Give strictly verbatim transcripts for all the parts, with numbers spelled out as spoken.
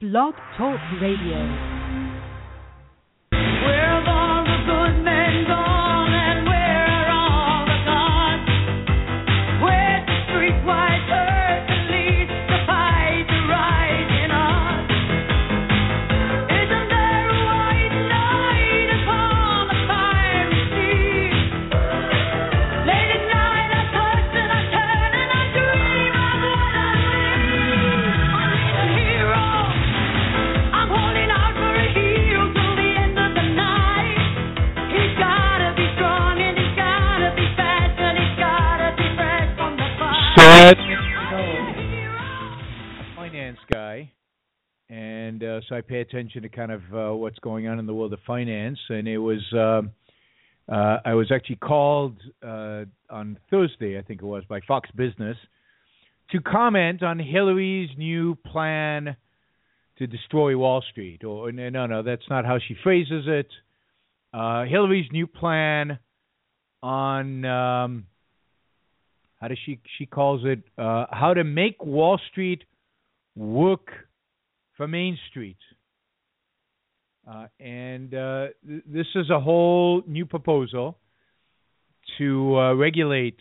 Blog Talk Radio. Finance guy, and uh, so I pay attention to kind of uh, what's going on in the world of finance. And it was, uh, uh, I was actually called uh, on Thursday, I think it was, by Fox Business to comment on Hillary's new plan to destroy Wall Street. Or no, no, that's not how she phrases it. Uh, Hillary's new plan on um, how does she she calls it uh, how to make Wall Street work for Main Street. Uh, and uh, th- this is a whole new proposal to uh, regulate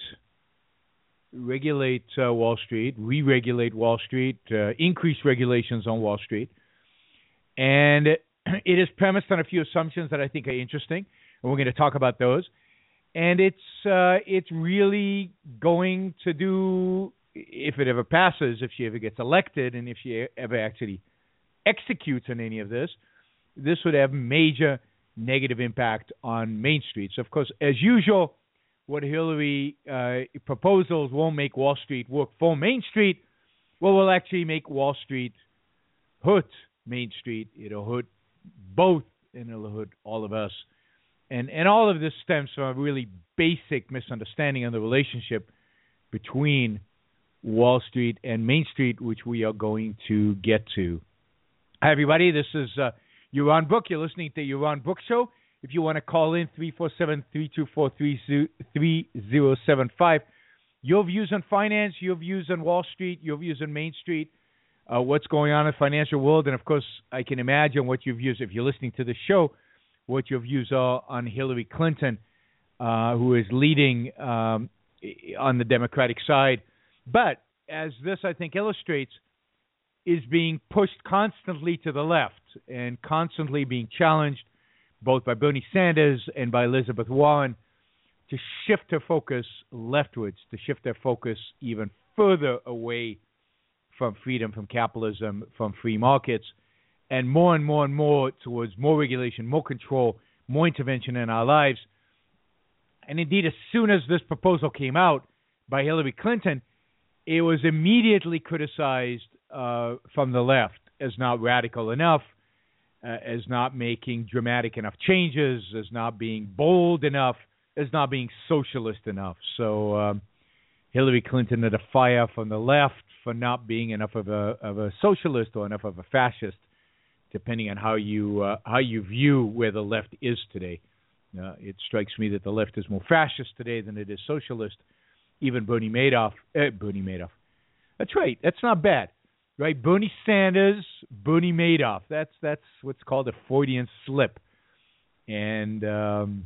regulate uh, Wall Street, re-regulate Wall Street, uh, increase regulations on Wall Street. And it is premised on a few assumptions that I think are interesting, and we're going to talk about those. And it's uh, it's really going to do, if it ever passes, if she ever gets elected, and if she ever actually executes on any of this, this would have major negative impact on Main Street. So, of course, as usual, what Hillary uh, proposals won't make Wall Street work for Main Street. Well, will actually make Wall Street hurt Main Street. It'll hurt both, and it'll hurt all of us. And and all of this stems from a really basic misunderstanding of the relationship between Wall Street and Main Street, which we are going to get to. Hi, everybody. This is uh, Yaron Brook. You're listening to Yaron Brook Show. If you want to call in, three four seven, three two four, three zero seven five. Your views on finance, your views on Wall Street, your views on Main Street, uh, what's going on in the financial world. And, of course, I can imagine what your views, if you're listening to the show, what your views are on Hillary Clinton, uh, who is leading um, on the Democratic side. But as this, I think, illustrates, is being pushed constantly to the left and constantly being challenged both by Bernie Sanders and by Elizabeth Warren to shift her focus leftwards, to shift their focus even further away from freedom, from capitalism, from free markets, and more and more and more towards more regulation, more control, more intervention in our lives. And indeed, as soon as this proposal came out by Hillary Clinton, it was immediately criticized uh, from the left as not radical enough, uh, as not making dramatic enough changes, as not being bold enough, as not being socialist enough. So um, Hillary Clinton had a fire from the left for not being enough of a of a socialist or enough of a fascist, depending on how you uh, how you view where the left is today. Uh, it strikes me that the left is more fascist today than it is socialist. Even Bernie Madoff, eh, Bernie Madoff. That's right. That's not bad, right? Bernie Sanders, Bernie Madoff. That's that's what's called a Freudian slip. And um,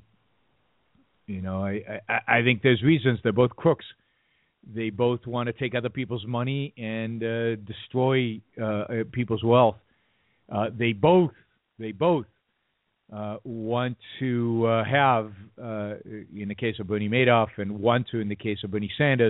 you know, I, I I think there's reasons. They're both crooks. They both want to take other people's money and uh, destroy uh, people's wealth. Uh, they both, they both uh, want to uh, have, uh, in the case of Bernie Madoff, and want to, in the case of Bernie Sanders,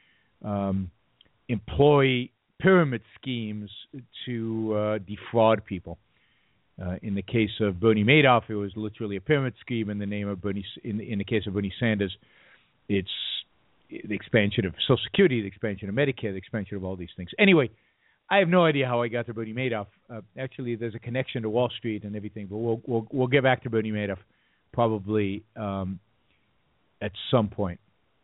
um, employ pyramid schemes to uh, defraud people. Uh, in the case of Bernie Madoff, it was literally a pyramid scheme. In the name of Bernie, in, in the case of Bernie Sanders, it's the expansion of Social Security, the expansion of Medicare, the expansion of all these things. Anyway, I have no idea how I got to Bernie Madoff. Uh, actually, there's a connection to Wall Street and everything, but we'll we'll, we'll get back to Bernie Madoff probably um, at some point.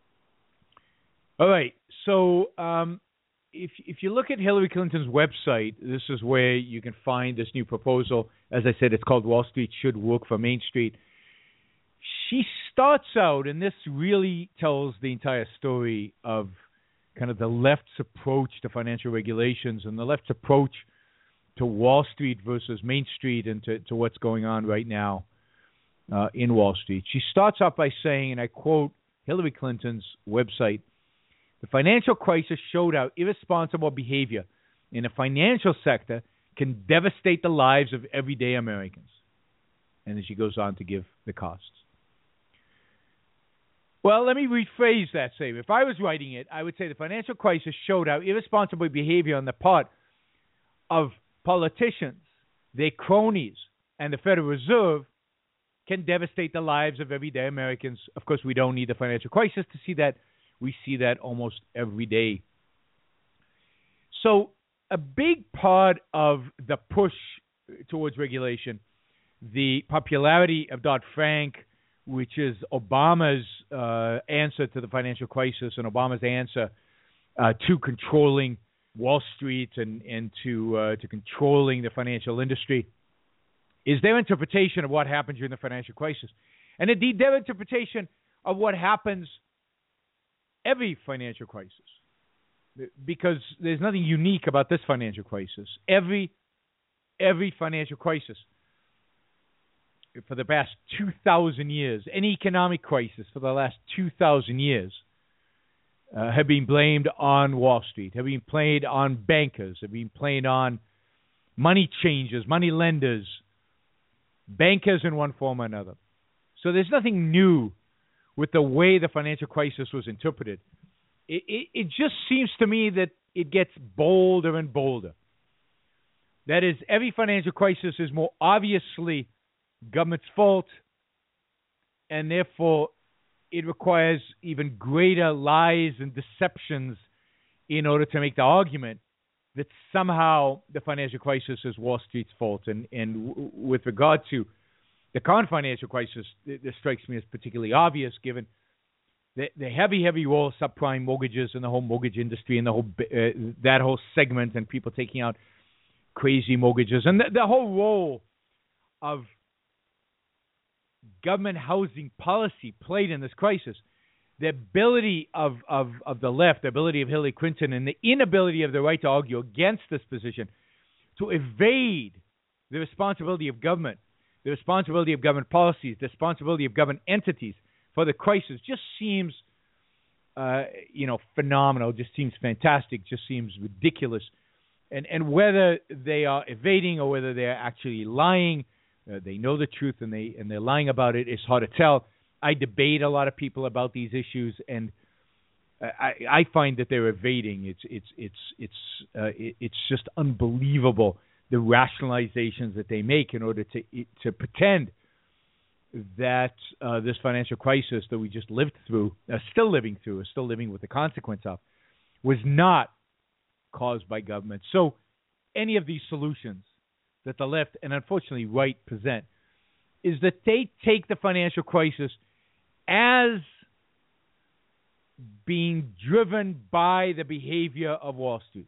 All right. So um, if if you look at Hillary Clinton's website, this is where you can find this new proposal. As I said, it's called Wall Street Should Work for Main Street. She starts out, and this really tells the entire story of kind of the left's approach to financial regulations and the left's approach to Wall Street versus Main Street and to, to what's going on right now uh, in Wall Street. She starts off by saying, and I quote Hillary Clinton's website, "The financial crisis showed how irresponsible behavior in the financial sector can devastate the lives of everyday Americans." And then she goes on to give the costs. Well, let me rephrase that statement. If I was writing it, I would say the financial crisis showed how irresponsible behavior on the part of politicians, their cronies, and the Federal Reserve can devastate the lives of everyday Americans. Of course, we don't need the financial crisis to see that. We see that almost every day. So a big part of the push towards regulation, the popularity of Dodd-Frank, which is Obama's uh, answer to the financial crisis and Obama's answer uh, to controlling Wall Street and, and to uh, to controlling the financial industry, is their interpretation of what happened during the financial crisis. And indeed, their interpretation of what happens every financial crisis. Because there's nothing unique about this financial crisis. Every every financial crisis for the past two thousand years, any economic crisis for the last two thousand years, uh, have been blamed on Wall Street, have been blamed on bankers, have been blamed on money changers, money lenders, bankers in one form or another. So there's nothing new with the way the financial crisis was interpreted. It, it, it just seems to me that it gets bolder and bolder. That is, every financial crisis is more obviously government's fault, and therefore it requires even greater lies and deceptions in order to make the argument that somehow the financial crisis is Wall Street's fault. And, and w- with regard to the current financial crisis, this strikes me as particularly obvious given the, the heavy, heavy role of subprime mortgages in the whole mortgage industry and the whole uh, that whole segment and people taking out crazy mortgages and the, the whole role of government housing policy played in this crisis. The ability of, of, of the left, the ability of Hillary Clinton, and the inability of the right to argue against this position, to evade the responsibility of government, the responsibility of government policies, the responsibility of government entities for the crisis, just seems, uh, you know, phenomenal. Just seems fantastic. Just seems ridiculous. And and whether they are evading or whether they are actually lying, uh, they know the truth and they and they're lying about it. It's hard to tell. I debate a lot of people about these issues, and I, I find that they're evading. It's it's it's it's uh, it, it's just unbelievable the rationalizations that they make in order to to pretend that uh, this financial crisis that we just lived through, uh, still living through, is still living with the consequence of, was not caused by government. So any of these solutions that the left and unfortunately right present is that they take the financial crisis as being driven by the behavior of Wall Street.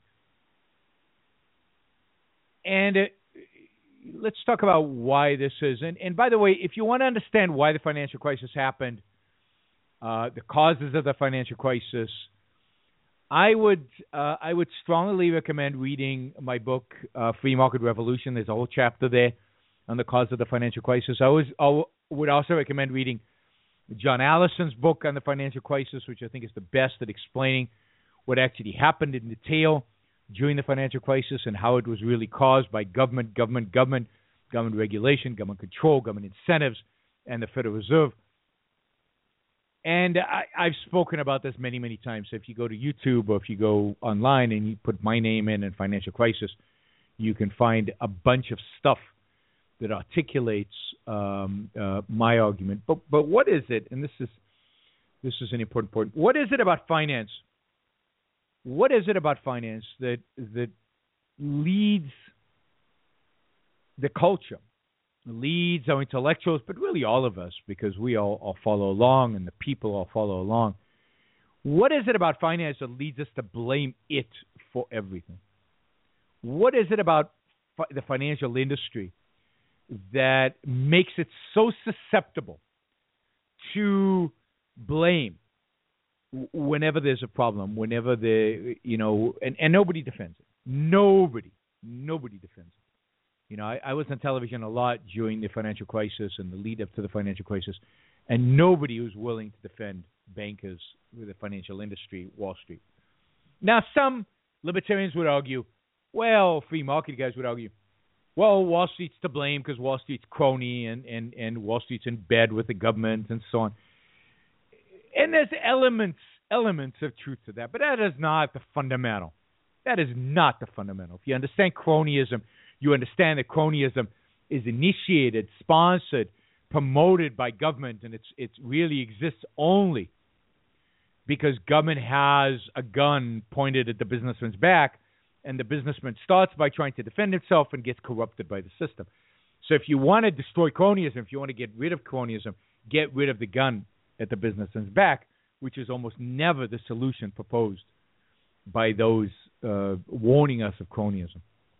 And it, let's talk about why this is. And, and by the way, if you want to understand why the financial crisis happened, uh, the causes of the financial crisis, I would uh, I would strongly recommend reading my book, uh, Free Market Revolution. There's a whole chapter there on the cause of the financial crisis. I, always, I would also recommend reading John Allison's book on the financial crisis, which I think is the best at explaining what actually happened in detail during the financial crisis and how it was really caused by government, government, government, government regulation, government control, government incentives, and the Federal Reserve. And I, I've spoken about this many, many times. So if you go to YouTube or if you go online and you put my name in and financial crisis, you can find a bunch of stuff that articulates um, uh, my argument. But but what is it? And this is this is an important point. What is it about finance? What is it about finance that that leads the culture, leads our intellectuals, but really all of us, because we all, all follow along and the people all follow along. What is it about finance that leads us to blame it for everything? What is it about fi- the financial industry that makes it so susceptible to blame whenever there's a problem, whenever the, you know, and, and nobody defends it. Nobody, Nobody defends it. You know, I, I was on television a lot during the financial crisis and the lead up to the financial crisis, and nobody was willing to defend bankers with the financial industry, Wall Street. Now, some libertarians would argue, well, free market guys would argue, well, Wall Street's to blame because Wall Street's crony and, and, and Wall Street's in bed with the government and so on. And there's elements elements of truth to that, but that is not the fundamental. That is not the fundamental. If you understand cronyism, you understand that cronyism is initiated, sponsored, promoted by government, and it's it really exists only because government has a gun pointed at the businessman's back, and the businessman starts by trying to defend himself and gets corrupted by the system. So if you want to destroy cronyism, if you want to get rid of cronyism, get rid of the gun at the businessman's back, which is almost never the solution proposed by those uh, warning us of cronyism.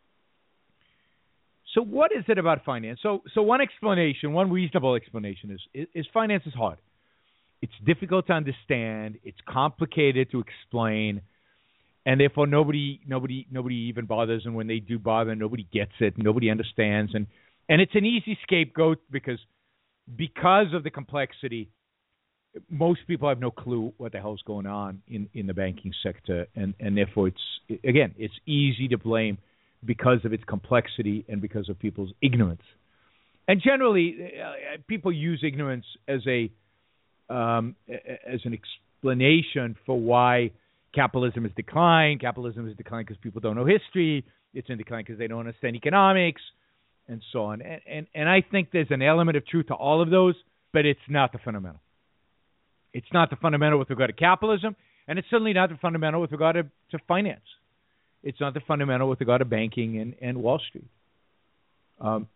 So what is it about finance? So so one explanation, one reasonable explanation is, is, is finance is hard. It's difficult to understand. It's complicated to explain, and therefore nobody nobody nobody even bothers. And when they do bother, nobody gets it. Nobody understands, and and it's an easy scapegoat because because of the complexity. Most people have no clue what the hell's going on in, in the banking sector, and, and therefore it's again it's easy to blame because of its complexity and because of people's ignorance. And generally, uh, people use ignorance as a um, as an explanation for why capitalism has declined. Capitalism has declined because people don't know history. It's in decline because they don't understand economics, and so on. And, and and I think there's an element of truth to all of those, but it's not the fundamental. It's not the fundamental with regard to capitalism, and it's certainly not the fundamental with regard to, to finance. It's not the fundamental with regard to banking and, and Wall Street. Um,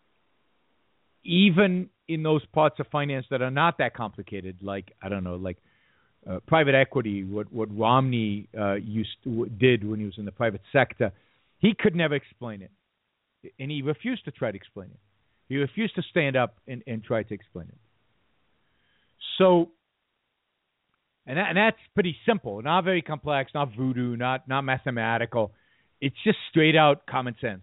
even in those parts of finance that are not that complicated, like, I don't know, like uh, private equity, what, what Romney uh, used to, did when he was in the private sector, he could never explain it. And he refused to try to explain it. He refused to stand up and, and try to explain it. So, And, that, and that's pretty simple, not very complex, not voodoo, not not mathematical. It's just straight out common sense.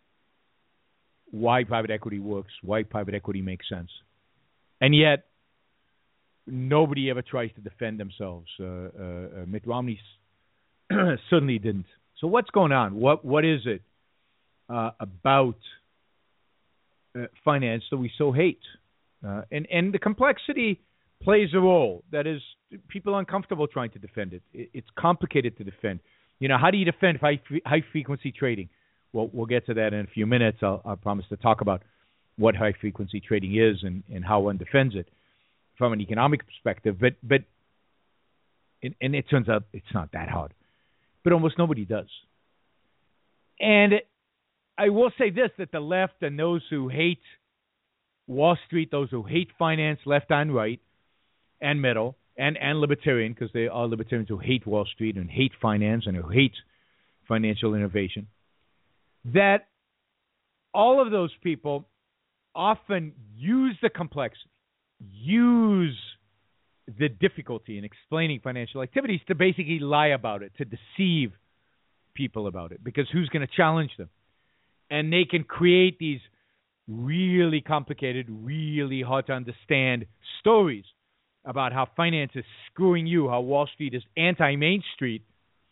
Why private equity works, why private equity makes sense. And yet, nobody ever tries to defend themselves. Uh, uh, Mitt Romney certainly didn't. So what's going on? What What is it uh, about uh, finance that we so hate? Uh, and, and the complexity plays a role. That is, people are uncomfortable trying to defend it. it. It's complicated to defend. You know, how do you defend high high frequency trading? Well, we'll get to that in a few minutes. I'll, I'll promise to talk about what high frequency trading is and, and how one defends it from an economic perspective. But but and, and it turns out it's not that hard. But almost nobody does. And I will say this, that the left and those who hate Wall Street, those who hate finance, left and right, and middle, and, and libertarian, because they are libertarians who hate Wall Street and hate finance and who hate financial innovation, that all of those people often use the complexity, use the difficulty in explaining financial activities to basically lie about it, to deceive people about it, because who's going to challenge them? And they can create these really complicated, really hard to understand stories about how finance is screwing you, how Wall Street is anti-Main Street,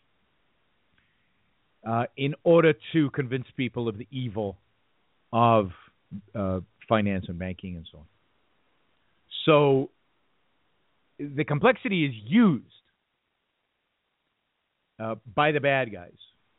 uh, in order to convince people of the evil of uh, finance and banking and so on. So the complexity is used uh, by the bad guys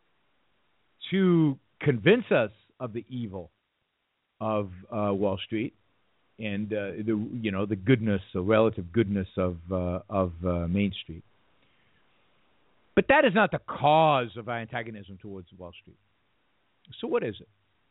to convince us of the evil of uh, Wall Street and uh, the you know the goodness, the relative goodness of uh, of uh, Main Street. But that is not the cause of our antagonism towards Wall Street. So what is it?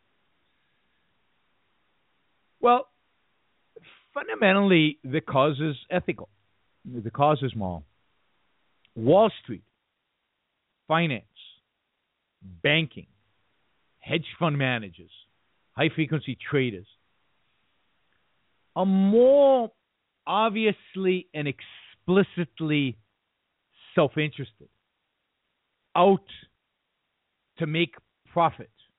Well, fundamentally, the cause is ethical. The cause is moral. Wall Street, finance, banking, hedge fund managers, high-frequency traders are more obviously and explicitly self-interested, out to make profit,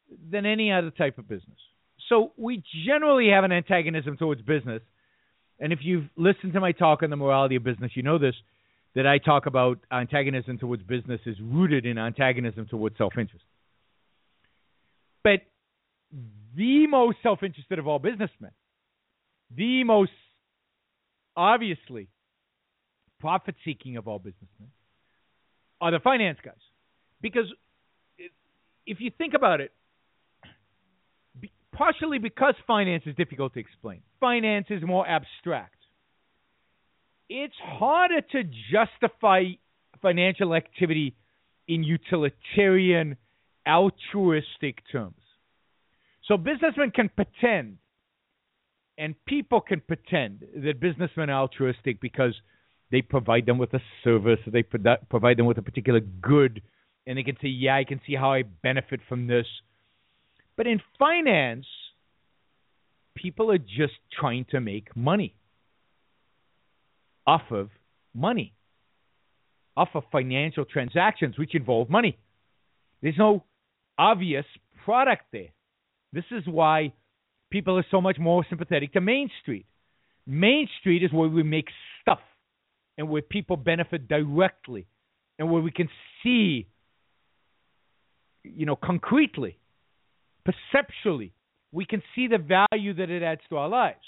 than any other type of business. So we generally have an antagonism towards business. And if you've listened to my talk on the morality of business, you know this, that I talk about antagonism towards business is rooted in antagonism towards self-interest. But the most self-interested of all businessmen, the most obviously profit-seeking of all businessmen, are the finance guys. Because if you think about it, partially because finance is difficult to explain, finance is more abstract. It's harder to justify financial activity in utilitarian, altruistic terms. So businessmen can pretend, and people can pretend that businessmen are altruistic because they provide them with a service, or they pro- provide them with a particular good, and they can say, yeah, I can see how I benefit from this. But in finance, people are just trying to make money off of money, off of financial transactions, which involve money. There's no obvious product there. This is why people are so much more sympathetic to Main Street. Main Street is where we make stuff and where people benefit directly and where we can see, you know, concretely, perceptually, we can see the value that it adds to our lives.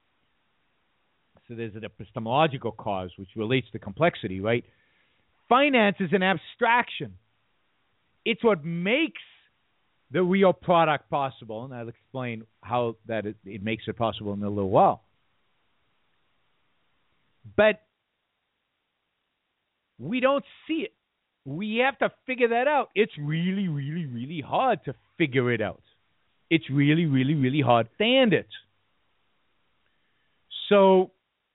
So there's an epistemological cause which relates to complexity, right? Finance is an abstraction. It's what makes the real product possible, and I'll explain how that it, it makes it possible in a little while. But we don't see it. We have to figure that out. It's really, really, really hard to figure it out. It's really, really, really hard to stand it. So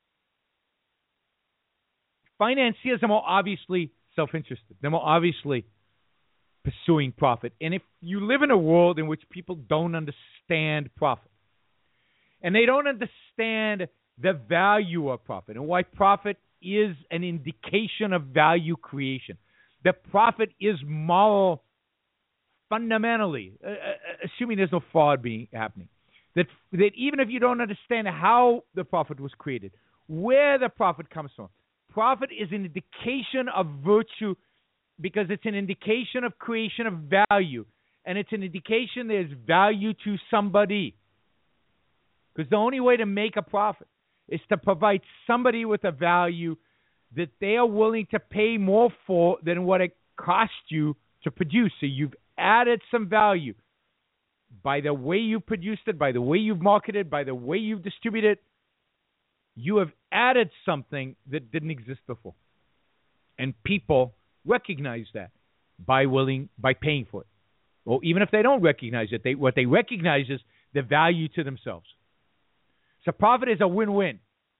financiers are more obviously self-interested. They're more obviously pursuing profit. And if you live in a world in which people don't understand profit, and they don't understand the value of profit and why profit is an indication of value creation, that profit is moral fundamentally, uh, assuming there's no fraud being happening, that that even if you don't understand how the profit was created, where the profit comes from, profit is an indication of virtue because it's an indication of creation of value, and it's an indication there's value to somebody. Because the only way to make a profit is to provide somebody with a value that they are willing to pay more for than what it cost you to produce. So you've added some value by the way you produced it, by the way you've marketed, by the way you've distributed. You have added something that didn't exist before. And people recognize that by willing by paying for it. Or even if they don't recognize it, they what they recognize is the value to themselves. So profit is a win-win.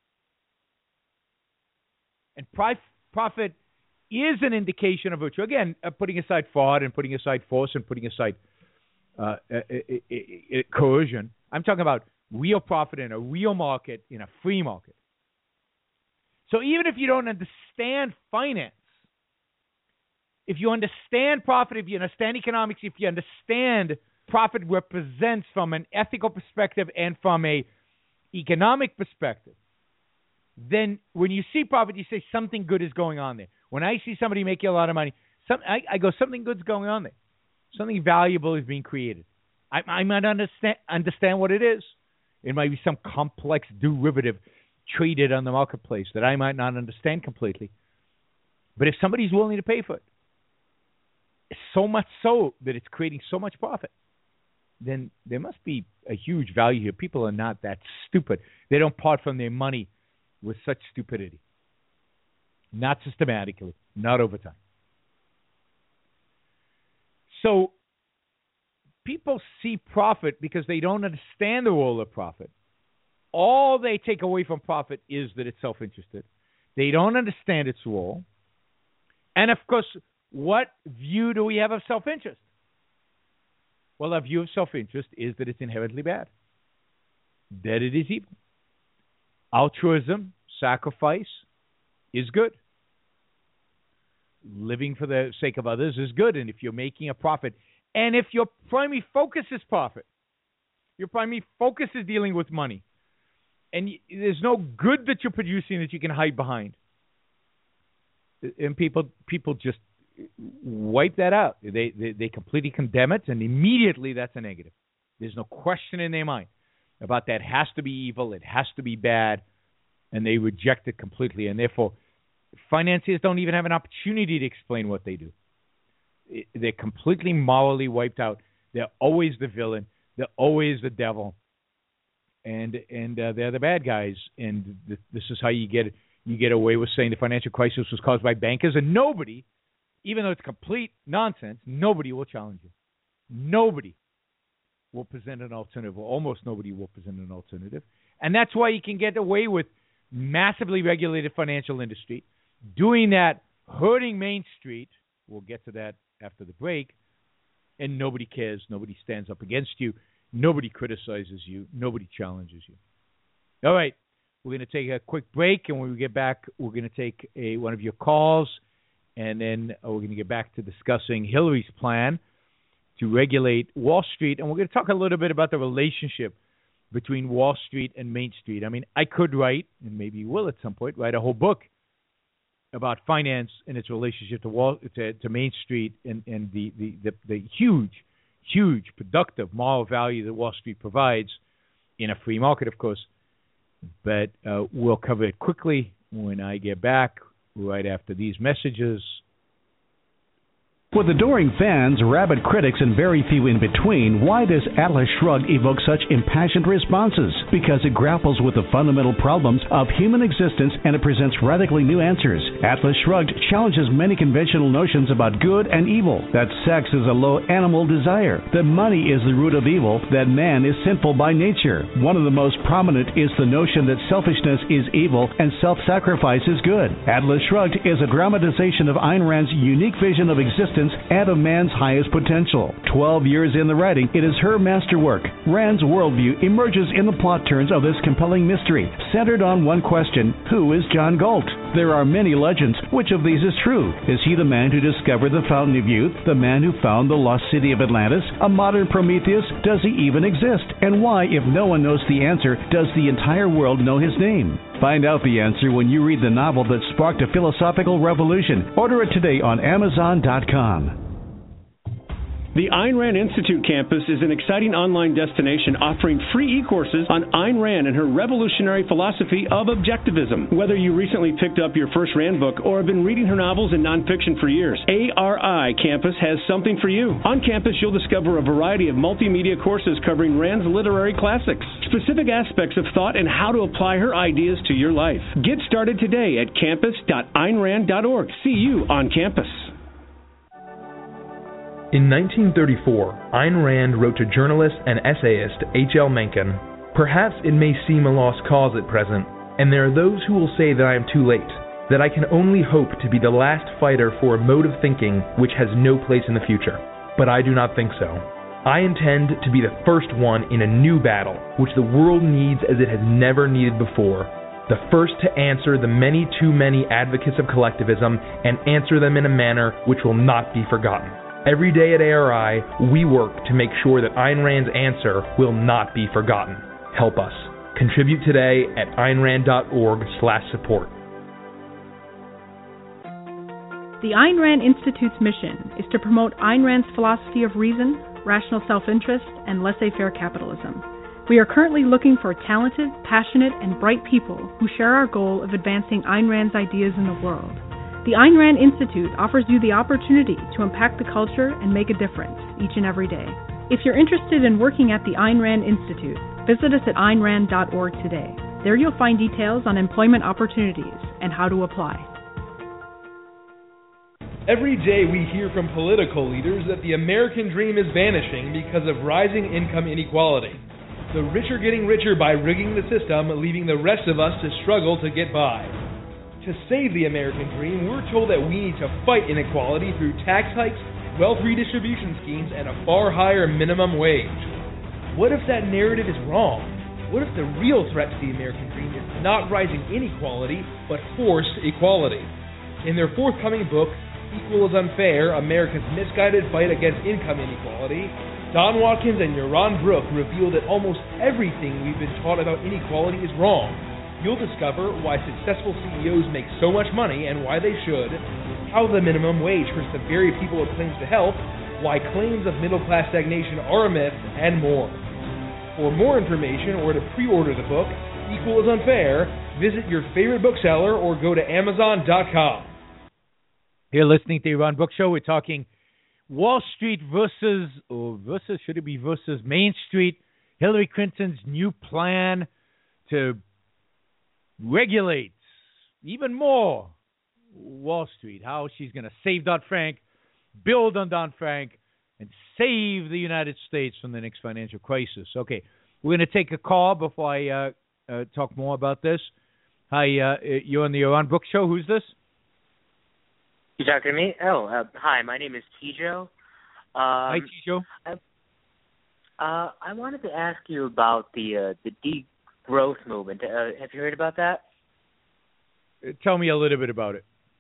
And pri- profit is an indication of virtue. Again, uh, putting aside fraud and putting aside force and putting aside uh, uh, uh, uh, coercion. I'm talking about real profit in a real market, in a free market. So even if you don't understand finance, if you understand profit, if you understand economics, if you understand profit represents from an ethical perspective and from a economic perspective, then when you see profit, you say something good is going on there. When I see somebody making a lot of money, some, I, I go, something good's going on there. Something valuable is being created. I, I might understand understand what it is. It might be some complex derivative traded on the marketplace that I might not understand completely. But if somebody's willing to pay for it, so much so that it's creating so much profit, then there must be a huge value here. People are not that stupid. They don't part from their money with such stupidity. Not systematically, not over time. So people see profit because they don't understand the role of profit. All they take away from profit is that it's self-interested. They don't understand its role. And, of course, what view do we have of self-interest? Well, our view of self-interest is that it's inherently bad, that it is evil. Altruism, sacrifice, is good. Living for the sake of others is good. And if you're making a profit And if your primary focus is profit, your primary focus is dealing with money, and y- there's no good that you're producing that you can hide behind, and people people just wipe that out. They, they they completely condemn it, and immediately that's a negative. There's no question in their mind about that. Has to be evil. It has to be bad, and they reject it completely. And therefore, financiers don't even have an opportunity to explain what they do. They're completely morally wiped out. They're always the villain. They're always the devil, and and uh, they're the bad guys. And th- this is how you get you get away with saying the financial crisis was caused by bankers, and nobody, even though it's complete nonsense, nobody will challenge you. Nobody will present an alternative, or almost nobody will present an alternative. And that's why you can get away with massively regulated financial industry, doing that, hurting Main Street. We'll get to that after the break. And nobody cares. Nobody stands up against you. Nobody criticizes you. Nobody challenges you. All right. We're going to take a quick break, and when we get back, we're going to take a, one of your calls, and then we're going to get back to discussing Hillary's plan to regulate Wall Street, and we're going to talk a little bit about the relationship between Wall Street and Main Street. I mean, I could write, and maybe will at some point, write a whole book about finance and its relationship to Wall to, to Main Street and, and the, the, the, the huge, huge productive moral value that Wall Street provides in a free market, of course. But uh, we'll cover it quickly when I get back right after these messages. With adoring fans, rabid critics, and very few in between, why does Atlas Shrugged evoke such impassioned responses? Because it grapples with the fundamental problems of human existence, and it presents radically new answers. Atlas Shrugged challenges many conventional notions about good and evil, that sex is a low animal desire, that money is the root of evil, that man is sinful by nature. One of the most prominent is the notion that selfishness is evil and self-sacrifice is good. Atlas Shrugged is a dramatization of Ayn Rand's unique vision of existence and of man's highest potential. Twelve years in the writing, it is her masterwork. Rand's worldview emerges in the plot turns of this compelling mystery, centered on one question: who is John Galt? There are many legends. Which of these is true? Is he the man who discovered the Fountain of Youth? The man who found the lost city of Atlantis? A modern Prometheus? Does he even exist? And why, if no one knows the answer, does the entire world know his name? Find out the answer when you read the novel that sparked a philosophical revolution. Order it today on Amazon dot com. The Ayn Rand Institute campus is an exciting online destination offering free e-courses on Ayn Rand and her revolutionary philosophy of objectivism. Whether you recently picked up your first Rand book or have been reading her novels and nonfiction for years, A R I Campus has something for you. On campus, you'll discover a variety of multimedia courses covering Rand's literary classics, specific aspects of thought, and how to apply her ideas to your life. Get started today at campus dot ayn rand dot org. See you on campus. In nineteen thirty-four, Ayn Rand wrote to journalist and essayist H L Mencken, "Perhaps it may seem a lost cause at present, and there are those who will say that I am too late, that I can only hope to be the last fighter for a mode of thinking which has no place in the future. But I do not think so. I intend to be the first one in a new battle, which the world needs as it has never needed before, the first to answer the many too many advocates of collectivism, and answer them in a manner which will not be forgotten. Every day at A R I, we work to make sure that Ayn Rand's answer will not be forgotten. Help us. Contribute today at ayn rand dot org slash support. The Ayn Rand Institute's mission is to promote Ayn Rand's philosophy of reason, rational self-interest, and laissez-faire capitalism. We are currently looking for talented, passionate, and bright people who share our goal of advancing Ayn Rand's ideas in the world. The Ayn Rand Institute offers you the opportunity to impact the culture and make a difference each and every day. If you're interested in working at the Ayn Rand Institute, visit us at ayn rand dot org today. There you'll find details on employment opportunities and how to apply. Every day we hear from political leaders that the American dream is vanishing because of rising income inequality. The rich are getting richer by rigging the system, leaving the rest of us to struggle to get by. To save the American dream, we're told that we need to fight inequality through tax hikes, wealth redistribution schemes, and a far higher minimum wage. What if that narrative is wrong? What if the real threat to the American dream is not rising inequality, but forced equality? In their forthcoming book, Equal is Unfair, America's Misguided Fight Against Income Inequality, Don Watkins and Yaron Brook reveal that almost everything we've been taught about inequality is wrong. You'll discover why successful C E Os make so much money and why they should, how the minimum wage hurts the very people it claims to help, why claims of middle-class stagnation are a myth, and more. For more information or to pre-order the book, Equal is Unfair, visit your favorite bookseller or go to amazon dot com. You're listening to the Yaron Brook Show. We're talking Wall Street versus, or versus, should it be versus Main Street, Hillary Clinton's new plan to regulate even more Wall Street, how she's going to save Dodd-Frank, build on Dodd-Frank, and save the United States from the next financial crisis. Okay, we're going to take a call before I uh, uh, talk more about this. Hi, uh, you're on the Yaron Brook Show. Who's this? You talking to me? Oh, uh, hi. My name is Tijo. Um, hi, Tijo. I, uh, I wanted to ask you about the uh, the degrowth movement. Uh, have you heard about that? Tell me a little bit about it.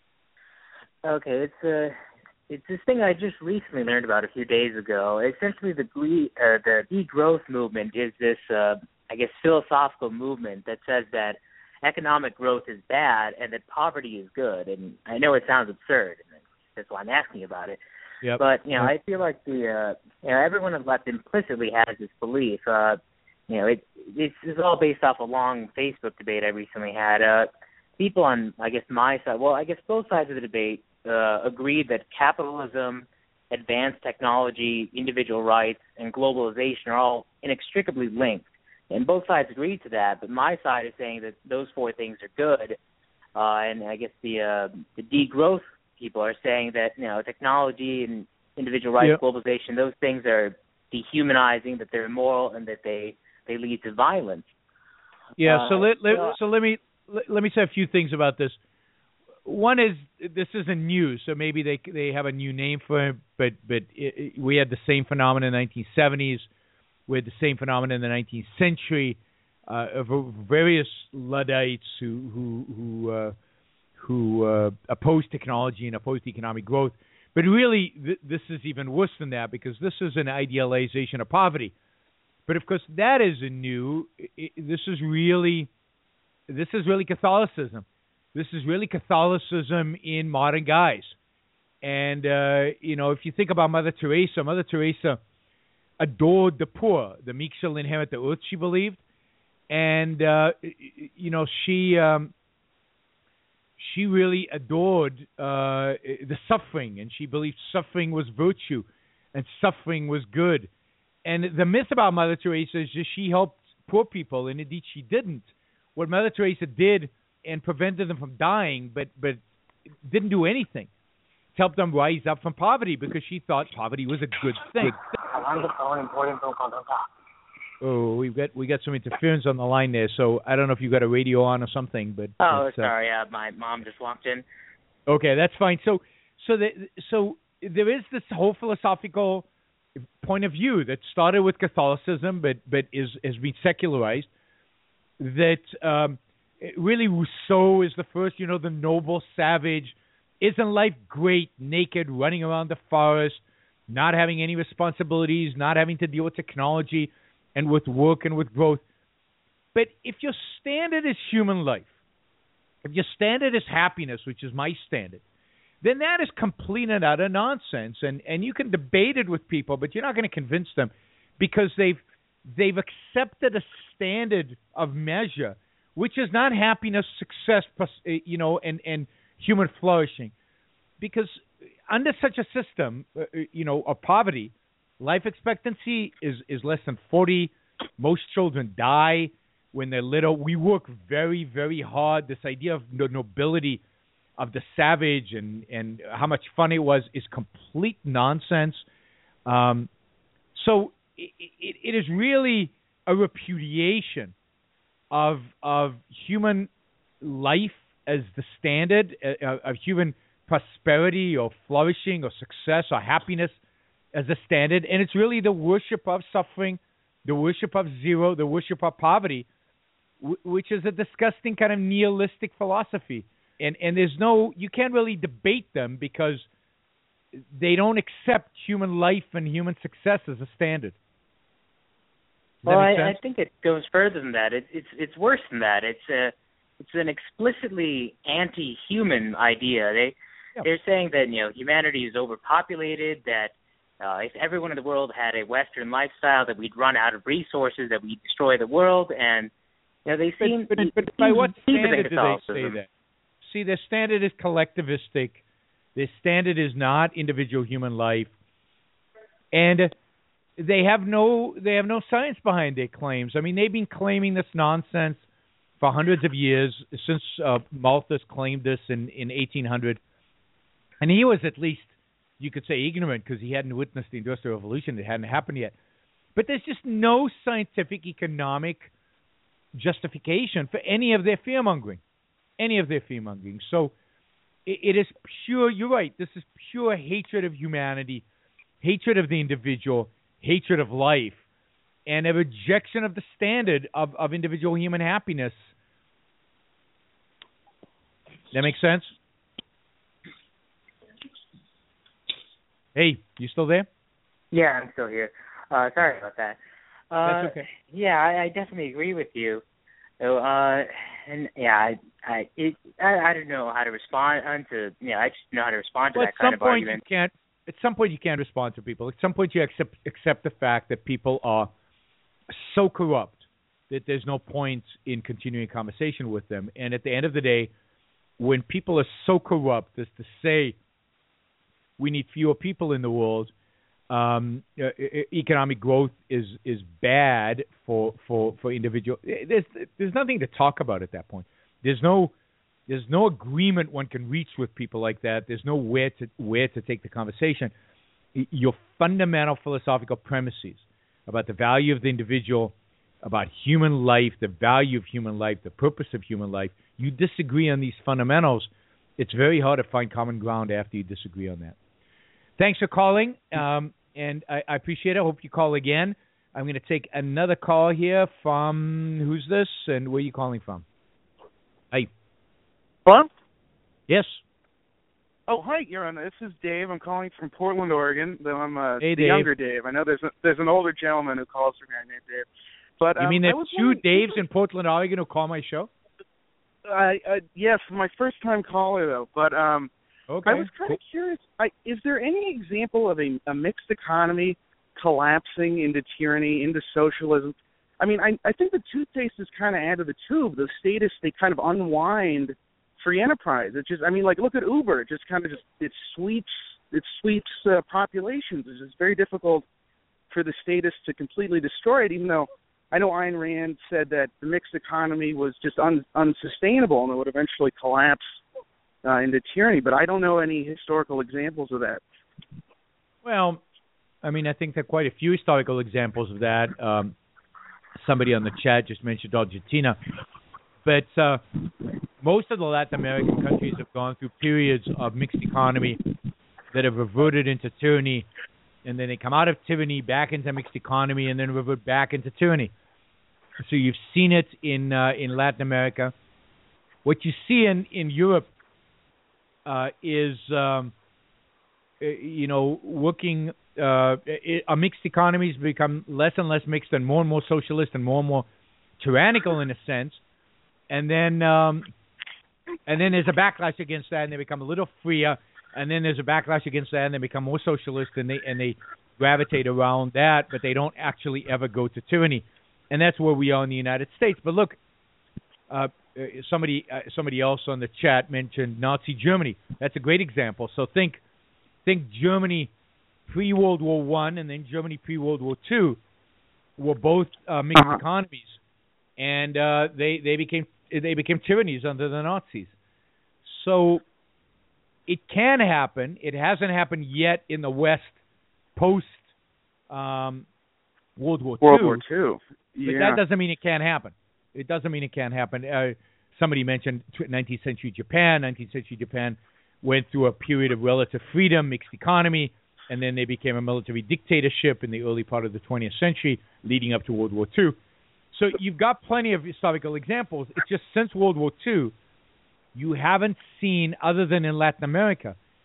Okay, it's uh, it's this thing I just recently learned about a few days ago. Essentially, the uh, the degrowth movement is this, uh, I guess, philosophical movement that says that economic growth is bad and that poverty is good. And I know it sounds absurd, and that's why I'm asking about it. Yep. But, you know, I feel like the, uh, you know, everyone on the left implicitly has this belief. Uh, you know, it, it's, it's all based off a long Facebook debate I recently had. Uh, people on, I guess, my side, well, I guess both sides of the debate uh, agreed that capitalism, advanced technology, individual rights, and globalization are all inextricably linked. And both sides agreed to that, but my side is saying that those four things are good, uh, and I guess the uh, the degrowth people are saying that, you know, technology and individual rights, yep. globalization, those things are dehumanizing, that they're immoral, and that they, they lead to violence. Yeah. Uh, so let, let uh, so let me let, let me say a few things about this. One is this isn't new, so maybe they they have a new name for it, but but it, it, we had the same phenomenon in the nineteen seventies. We had the same phenomenon in the nineteenth century uh, of various Luddites who who who, uh, who uh, opposed technology and opposed economic growth. But really, th- this is even worse than that, because this is an idealization of poverty. But of course, that isn't new. It, this is really this is really Catholicism. This is really Catholicism in modern guise. And uh, you know, if you think about Mother Teresa, Mother Teresa adored the poor. The meek shall inherit the earth, she believed. And, uh, you know, she um, she really adored uh, the suffering, and she believed suffering was virtue and suffering was good. And the myth about Mother Teresa is just she helped poor people, and indeed she didn't. What Mother Teresa did and prevented them from dying, but, but didn't do anything, to help them rise up from poverty, because she thought poverty was a good thing. Oh, we've got we got some interference on the line there, so I don't know if you got a radio on or something. But oh, sorry, uh, my mom just walked in. Okay, that's fine. So, so the, so there is this whole philosophical point of view that started with Catholicism, but but is has been secularized. That um, really Rousseau is the first, you know, the noble savage. Isn't life great, naked, running around the forest, not having any responsibilities, not having to deal with technology and with work and with growth? But if your standard is human life, if your standard is happiness, which is my standard, then that is complete and utter nonsense. And, and you can debate it with people, but you're not going to convince them, because they've they've accepted a standard of measure, which is not happiness, success, you know, and, and human flourishing. Because under such a system, uh, you know, of poverty, life expectancy is, is less than forty. Most children die when they're little. We work very, very hard. This idea of the nobility of the savage and, and how much fun it was is complete nonsense. Um, so it, it, it is really a repudiation of of human life as the standard, uh, of human prosperity or flourishing or success or happiness as a standard. And it's really the worship of suffering, the worship of zero, the worship of poverty, w- which is a disgusting kind of nihilistic philosophy. And and there's no, you can't really debate them, because they don't accept human life and human success as a standard. Does well, that make I, I sense? think it goes further than that. It, it's it's worse than that. It's a it's an explicitly anti-human idea. They Yeah. they're saying that you know humanity is overpopulated. That uh, if everyone in the world had a Western lifestyle, that we'd run out of resources, that we'd destroy the world. And you know they seem. But, but, but they by seem what to see standard do they say Catholicism. that? See, their standard is collectivistic. Their standard is not individual human life, and they have no they have no science behind their claims. I mean, they've been claiming this nonsense for hundreds of years, since uh, Malthus claimed this in, in eighteen hundred. And he was at least, you could say, ignorant because he hadn't witnessed the Industrial Revolution. It hadn't happened yet. But there's just no scientific, economic justification for any of their fear-mongering, any of their fear-mongering. So it, it is pure, you're right, this is pure hatred of humanity, hatred of the individual, hatred of life, and a rejection of the standard of, of individual human happiness. That makes sense? Hey, you still there? Yeah, I'm still here. Uh, sorry about that. Uh, That's okay. Yeah, I, I definitely agree with you. So, uh, and yeah, I, I, it, I, I don't know how to respond to. Yeah, I just know how to respond to Well, that at kind some of point argument. you can't. At some point you can't respond to people. At some point you accept accept the fact that people are so corrupt that there's no point in continuing conversation with them. And at the end of the day, when people are so corrupt as to say we need fewer people in the world, um, uh, economic growth is is bad for for for individual. There's there's nothing to talk about at that point. There's no there's no agreement one can reach with people like that. There's no where to where to take the conversation. Your fundamental philosophical premises about the value of the individual, about human life, the value of human life, the purpose of human life, you disagree on these fundamentals, it's very hard to find common ground after you disagree on that. Thanks for calling, um, and I, I appreciate it. I hope you call again. I'm going to take another call here from, who's this, and where are you calling from? Hi. Hello? Yes. Oh, hi, Yaron. This is Dave. I'm calling from Portland, Oregon, though I'm uh, Hey, the Dave. younger Dave. I know there's a, there's an older gentleman who calls from here named Dave. But, You um, mean I there's was two wondering- Daves in Portland, Oregon who call my show? I, uh, yes, my first time caller, though. But um, Okay. I was kind of curious. I, is there any example of a, a mixed economy collapsing into tyranny, into socialism? I mean, I, I think the toothpaste is kind of out of the tube. The statists, they kind of unwind free enterprise. It just, I mean, like, look at Uber. It just kind of just, it sweeps, it sweeps uh, populations. It's just very difficult for the statists to completely destroy it, even though I know Ayn Rand said that the mixed economy was just un, unsustainable and it would eventually collapse uh, into tyranny. But I don't know any historical examples of that. Well, I mean, I think there are quite a few historical examples of that. Um, somebody on the chat just mentioned Argentina. But uh, most of the Latin American countries have gone through periods of mixed economy that have reverted into tyranny, and then they come out of tyranny back into mixed economy, and then revert back into tyranny. So you've seen it in uh, in Latin America. What you see in in Europe uh, is, um, you know, working. Uh, it, a mixed economies become less and less mixed, and more and more socialist, and more and more tyrannical in a sense. And then, um, and then there's a backlash against that, and they become a little freer. And then there's a backlash against that, and they become more socialist, and they and they gravitate around that, but they don't actually ever go to tyranny. And that's where we are in the United States. But look, uh, somebody uh, somebody else on the chat mentioned Nazi Germany. That's a great example. So think think Germany pre-World War One, and then Germany pre-World War Two were both uh, mixed uh-huh. economies, and uh, they they became they became tyrannies under the Nazis. So it can happen. It hasn't happened yet in the West post um, World War Two. World War Two. Yeah. But that doesn't mean it can't happen. It doesn't mean it can't happen. Uh, somebody mentioned nineteenth century Japan. nineteenth century Japan went through a period of relative freedom, mixed economy, and then they became a military dictatorship in the early part of the twentieth century, leading up to World War Two. So you've got plenty of historical examples. It's just since World War Two, you haven't seen, other than in Latin America,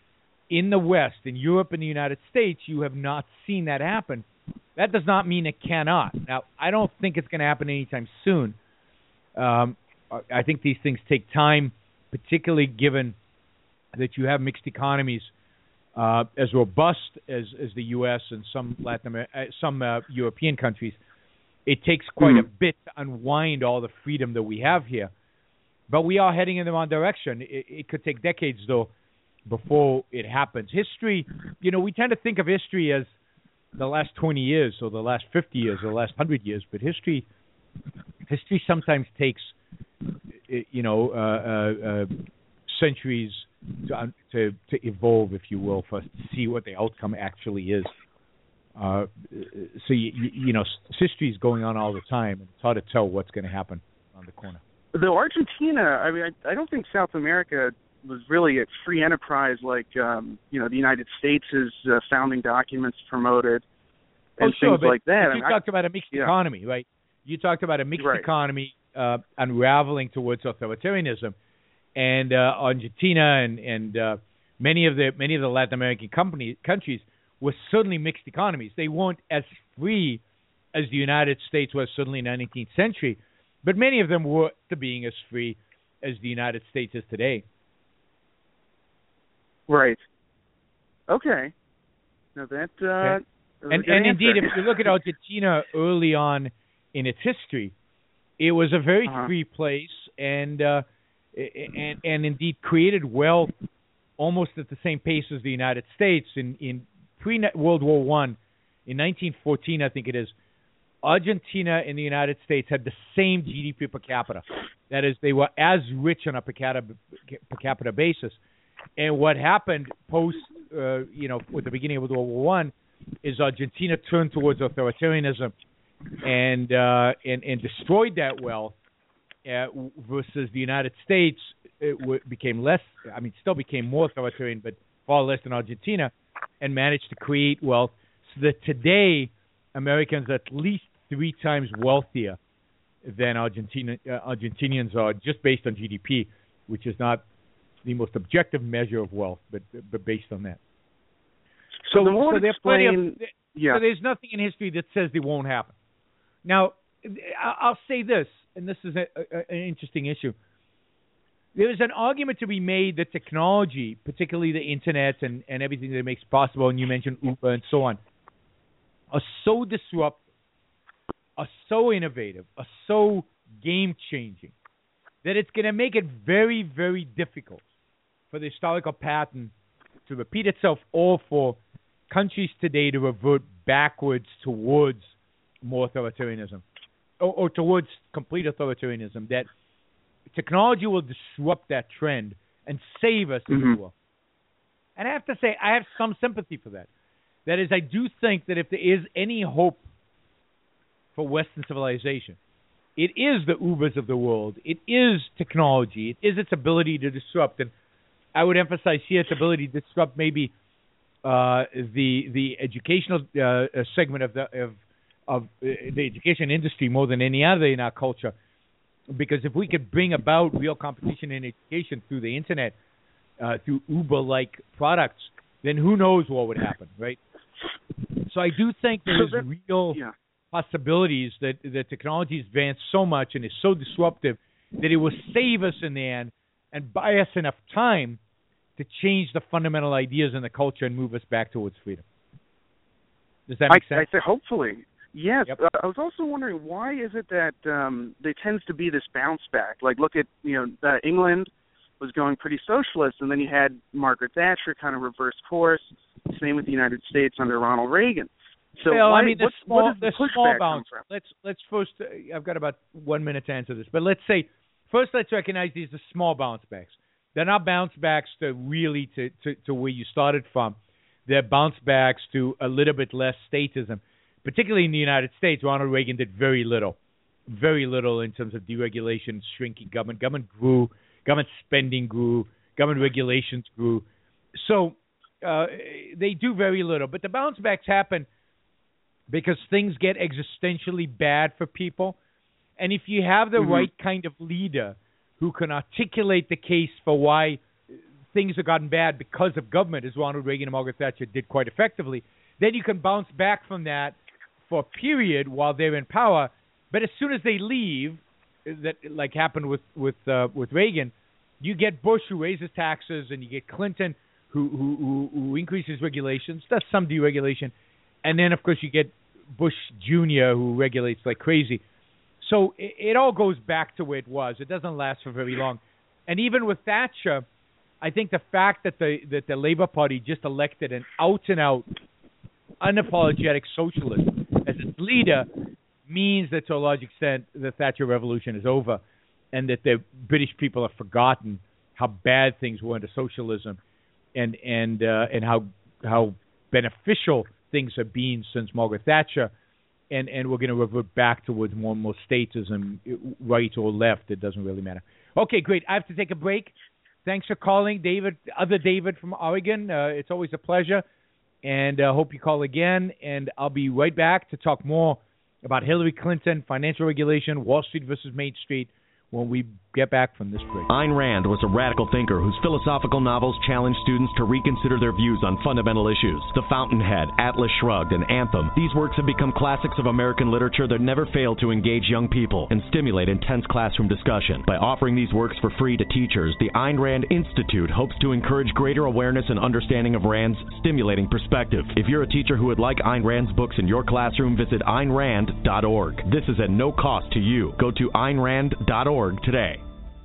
in the West, in Europe and the United States, you have not seen that happen. That does not mean it cannot. Now, I don't think it's going to happen anytime soon. Um, I think these things take time, particularly given that you have mixed economies uh, as robust as, as the U S and some Latin America, uh, some uh, European countries. It takes quite mm. a bit to unwind all the freedom that we have here. But we are heading in the wrong direction. It, it could take decades, though, before it happens. History, you know, we tend to think of history as the last twenty years or the last fifty years or the last one hundred years, but history history sometimes takes, you know, uh, uh, uh, centuries to, to to evolve, if you will, for us to see what the outcome actually is. Uh, so, you, you know, history is going on all the time, and it's hard to tell what's going to happen on the corner. Though Argentina, I mean, I, I don't think South America was really a free enterprise like, um, you know, the United States' uh, founding documents promoted and oh, sure, things but, like that. But you I mean, talked I, about a mixed yeah. economy, right? You talked about a mixed right. economy uh, unraveling towards authoritarianism, and uh, Argentina and and uh, many of the many of the Latin American company, countries were certainly mixed economies. They weren't as free as the United States was certainly in the nineteenth century, but many of them were to being as free as the United States is today. Right. Okay. Now that. Uh, okay. And, and indeed, if you look at Argentina early on in its history, it was a very uh-huh. free place, and uh, and and indeed created wealth almost at the same pace as the United States. In in pre-World War One, in nineteen fourteen, I think it is, Argentina and the United States had the same G D P per capita. That is, they were as rich on a per capita, per capita basis. And what happened post, uh, you know, with the beginning of World War One, is Argentina turned towards authoritarianism and uh, and and destroyed that wealth, uh, versus the United States. It w- became less. I mean, still became more authoritarian, but far less than Argentina, and managed to create wealth so that today Americans are at least three times wealthier than Argentina uh, Argentinians are, just based on G D P, which is not the most objective measure of wealth, but but based on that. So, so, so, there's plenty of, yeah. so there's nothing in history that says it won't happen. Now, I'll say this, and this is a, a, an interesting issue. There is an argument to be made that technology, particularly the internet and, and everything that it makes possible, and you mentioned Uber and so on, are so disruptive, are so innovative, are so game-changing, that it's going to make it very, very difficult for the historical pattern to repeat itself, or for countries today to revert backwards towards more authoritarianism, or, or towards complete authoritarianism. That technology will disrupt that trend and save us, mm-hmm. if you will. And I have to say, I have some sympathy for that. That is, I do think that if there is any hope for Western civilization, it is the Ubers of the world. It is technology. It is its ability to disrupt. And I would emphasize here its ability to disrupt maybe uh, the the educational uh, segment of the of of uh, the education industry more than any other in our culture. Because if we could bring about real competition in education through the internet, uh, through Uber-like products, then who knows what would happen, right? So I do think there is real yeah. possibilities that the technology has advanced so much and is so disruptive that it will save us in the end and buy us enough time to change the fundamental ideas in the culture and move us back towards freedom. Does that make I, sense? I say hopefully. Yes. Yep. Uh, I was also wondering, why is it that um, there tends to be this bounce back? Like, look at, you know, uh, England was going pretty socialist, and then you had Margaret Thatcher kind of reverse course. Same with the United States under Ronald Reagan. So well, why, I mean, the what, small, what the the small bounce. Let's let's first. Uh, I've got about one minute to answer this, but let's say first let's recognize these are small bounce backs. They're not bounce backs to really to, to, to where you started from. They're bounce backs to a little bit less statism. Particularly in the United States, Ronald Reagan did very little, very little in terms of deregulation, shrinking government. Government grew, government spending grew, government regulations grew. So uh, they do very little. But the bounce backs happen because things get existentially bad for people. And if you have the mm-hmm. right kind of leader who can articulate the case for why things have gotten bad because of government, as Ronald Reagan and Margaret Thatcher did quite effectively, then you can bounce back from that for a period while they're in power. But as soon as they leave, that like happened with with uh, with Reagan, you get Bush who raises taxes, and you get Clinton who who, who, who increases regulations, does some deregulation, and then of course you get Bush Junior who regulates like crazy. So it, it all goes back to where it was. It doesn't last for very long. And even with Thatcher, I think the fact that the that the Labour Party just elected an out-and-out, unapologetic socialist as its leader means that to a large extent the Thatcher Revolution is over, and that the British people have forgotten how bad things were under socialism, and and uh, and how how beneficial things have been since Margaret Thatcher, and, and we're going to revert back towards more and more statism, right or left. It doesn't really matter. Okay, great. I have to take a break. Thanks for calling, David, other David from Oregon. Uh, it's always a pleasure, and I uh, hope you call again, and I'll be right back to talk more about Hillary Clinton, financial regulation, Wall Street versus Main Street, when we get back from this break. Ayn Rand was a radical thinker whose philosophical novels challenged students to reconsider their views on fundamental issues. The Fountainhead, Atlas Shrugged, and Anthem. These works have become classics of American literature that never fail to engage young people and stimulate intense classroom discussion. By offering these works for free to teachers, the Ayn Rand Institute hopes to encourage greater awareness and understanding of Rand's stimulating perspective. If you're a teacher who would like Ayn Rand's books in your classroom, visit ayn rand dot org. This is at no cost to you. Go to ayn rand dot org today.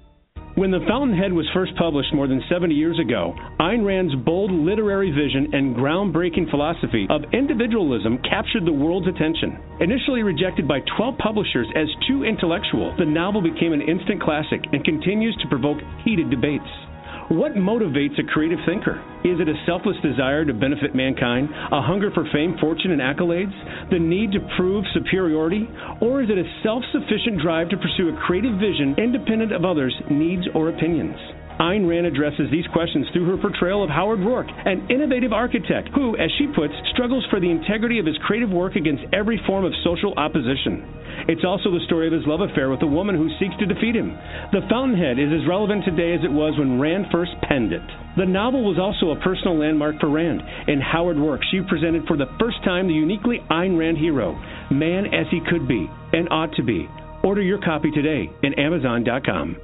When The Fountainhead was first published more than seventy years ago, Ayn Rand's bold literary vision and groundbreaking philosophy of individualism captured the world's attention. Initially rejected by twelve publishers as too intellectual, the novel became an instant classic and continues to provoke heated debates. What motivates a creative thinker? Is it a selfless desire to benefit mankind, a hunger for fame, fortune, and accolades, the need to prove superiority, or is it a self-sufficient drive to pursue a creative vision independent of others' needs or opinions? Ayn Rand addresses these questions through her portrayal of Howard Roark, an innovative architect who, as she puts, struggles for the integrity of his creative work against every form of social opposition. It's also the story of his love affair with a woman who seeks to defeat him. The Fountainhead is as relevant today as it was when Rand first penned it. The novel was also a personal landmark for Rand. In Howard Roark, she presented for the first time the uniquely Ayn Rand hero, man as he could be and ought to be. Order your copy today at amazon dot com.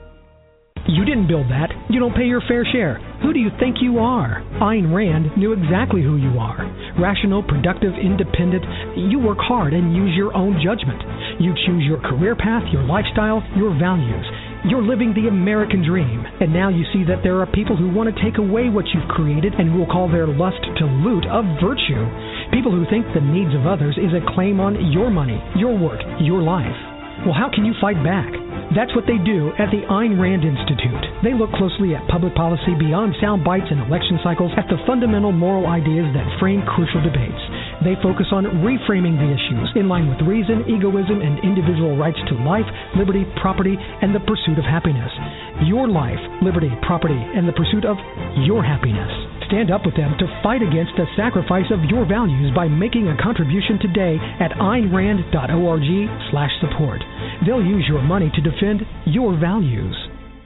You didn't build that. You don't pay your fair share. Who do you think you are? Ayn Rand knew exactly who you are. Rational, productive, independent. You work hard and use your own judgment. You choose your career path, your lifestyle, your values. You're living the American dream. And now you see that there are people who want to take away what you've created and who will call their lust to loot a virtue. People who think the needs of others is a claim on your money, your work, your life. Well, how can you fight back? That's what they do at the Ayn Rand Institute. They look closely at public policy beyond sound bites and election cycles, at the fundamental moral ideas that frame crucial debates. They focus on reframing the issues in line with reason, egoism, and individual rights to life, liberty, property, and the pursuit of happiness. Your life, liberty, property, and the pursuit of your happiness. Stand up with them to fight against the sacrifice of your values by making a contribution today at ayn rand dot org slash support. They'll use your money to defend your values.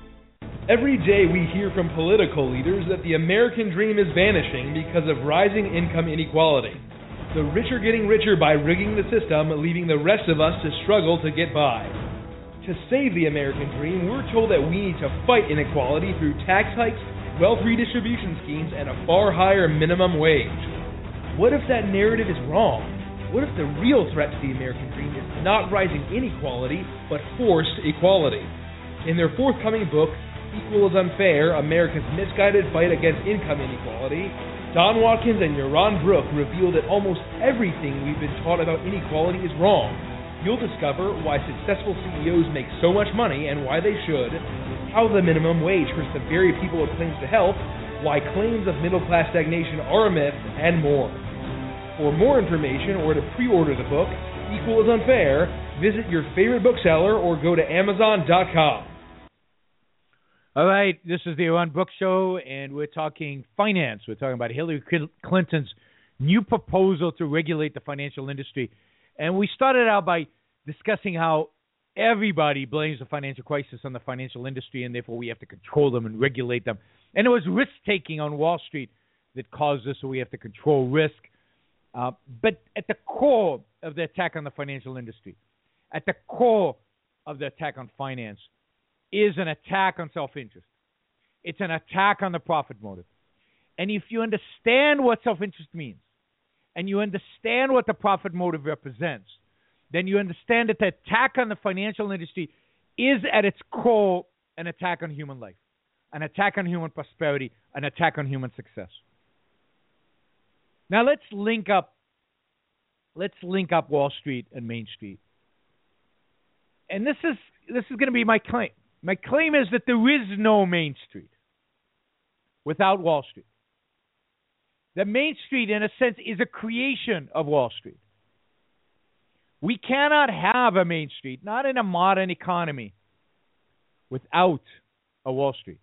Every day we hear from political leaders that the American dream is vanishing because of rising income inequality. The rich are getting richer by rigging the system, leaving the rest of us to struggle to get by. To save the American dream, we're told that we need to fight inequality through tax hikes, wealth redistribution schemes, and a far higher minimum wage. What if that narrative is wrong? What if the real threat to the American dream is not rising inequality, but forced equality? In their forthcoming book, Equal is Unfair, America's Misguided Fight Against Income Inequality, Don Watkins and Yaron Brook reveal that almost everything we've been taught about inequality is wrong. You'll discover why successful C E Os make so much money and why they should, how the minimum wage hurts the very people it claims to help, why claims of middle-class stagnation are a myth, and more. For more information or to pre-order the book, Equal is Unfair, visit your favorite bookseller or go to amazon dot com. All right, this is the Yaron Brook Show, and we're talking finance. We're talking about Hillary Clinton's new proposal to regulate the financial industry. And we started out by discussing how everybody blames the financial crisis on the financial industry, and therefore we have to control them and regulate them. And it was risk-taking on Wall Street that caused this, so we have to control risk. Uh, but at the core of the attack on the financial industry, at the core of the attack on finance, is an attack on self-interest. It's an attack on the profit motive. And if you understand what self-interest means, and you understand what the profit motive represents, then you understand that the attack on the financial industry is at its core an attack on human life, an attack on human prosperity, an attack on human success. Now let's link up let's link up Wall Street and Main Street. And this is this is going to be my claim. My claim is that there is no Main Street without Wall Street. The Main Street, in a sense, is a creation of Wall Street. We cannot have a Main Street, not in a modern economy, without a Wall Street.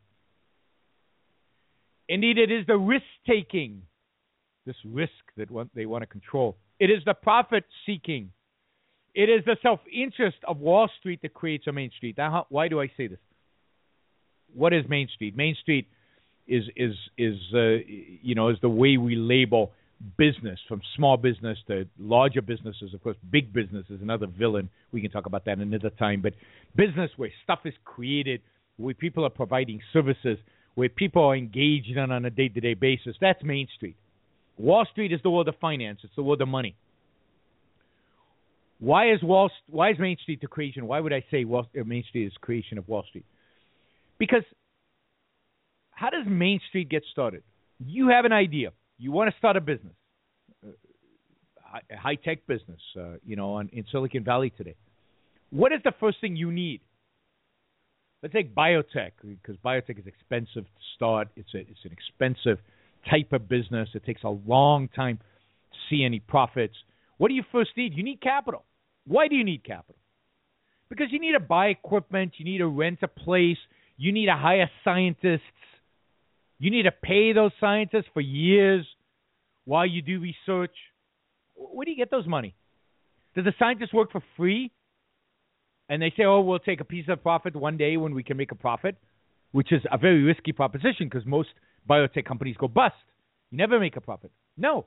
Indeed, it is the risk-taking, this risk that they want to control. It is the profit-seeking. It is the self-interest of Wall Street that creates a Main Street. Now, why do I say this? What is Main Street? Main Street is is is uh, you know is the way we label business, from small business to larger businesses. Of course, big business is another villain. We can talk about that another time. But business where stuff is created, where people are providing services, where people are engaged in on a day-to-day basis, that's Main Street. Wall Street is the world of finance. It's the world of money. Why is Wall? Why is Main Street the creation? Why would I say Wall, Main Street is creation of Wall Street? Because how does Main Street get started? You have an idea. You want to start a business, a high-tech business, uh, you know, on, in Silicon Valley today. What is the first thing you need? Let's take biotech, because biotech is expensive to start. It's a, it's an expensive type of business. It takes a long time to see any profits. What do you first need? You need capital. Why do you need capital? Because you need to buy equipment. You need to rent a place. You need to hire scientists. You need to pay those scientists for years while you do research. Where do you get those money? Does the scientist work for free? And they say, oh, we'll take a piece of profit one day when we can make a profit, which is a very risky proposition because most biotech companies go bust. You never make a profit. No.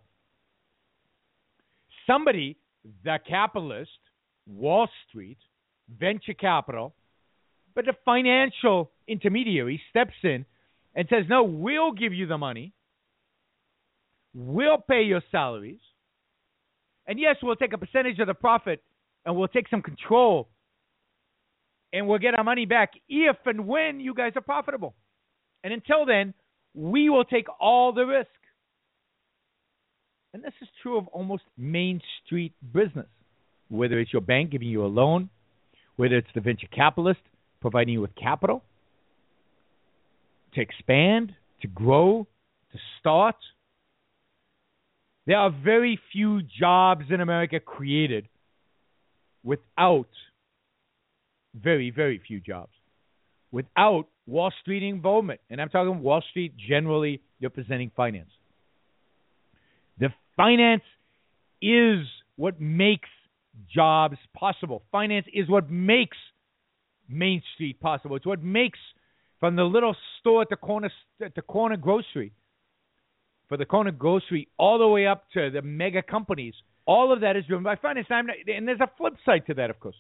Somebody, the capitalist, Wall Street, venture capital, but the financial intermediary steps in and says, no, we'll give you the money. We'll pay your salaries. And yes, we'll take a percentage of the profit and we'll take some control and we'll get our money back if and when you guys are profitable. And until then, we will take all the risk. And this is true of almost Main Street business, whether it's your bank giving you a loan, whether it's the venture capitalist providing you with capital to expand, to grow, to start. There are very few jobs in America created without, very, very few jobs, without Wall Street involvement. And I'm talking Wall Street generally representing finance. The finance is what makes jobs possible. Finance is what makes Main Street possible. It's what makes, from the little store at the corner at the corner grocery, for the corner grocery, all the way up to the mega companies, all of that is driven by finance. I'm not, and there's a flip side to that, of course.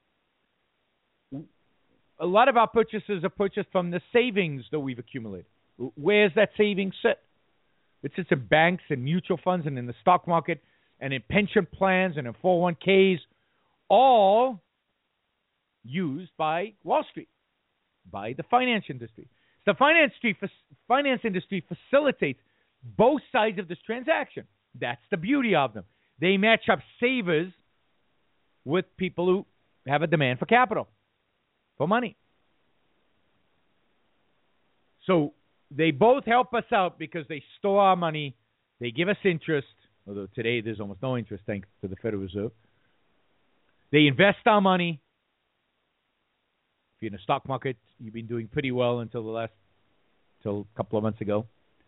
A lot of our purchases are purchased from the savings that we've accumulated. Where's that savings sit? It sits in banks and mutual funds and in the stock market and in pension plans and in four oh one k's, all used by Wall Street, by the finance industry. The finance industry, finance industry facilitates both sides of this transaction. That's the beauty of them. They match up savers with people who have a demand for capital, for money. So they both help us out because they store our money, they give us interest, although today there's almost no interest thanks to the Federal Reserve. They invest our money. If you're in the stock market, you've been doing pretty well until the last, until a couple of months ago.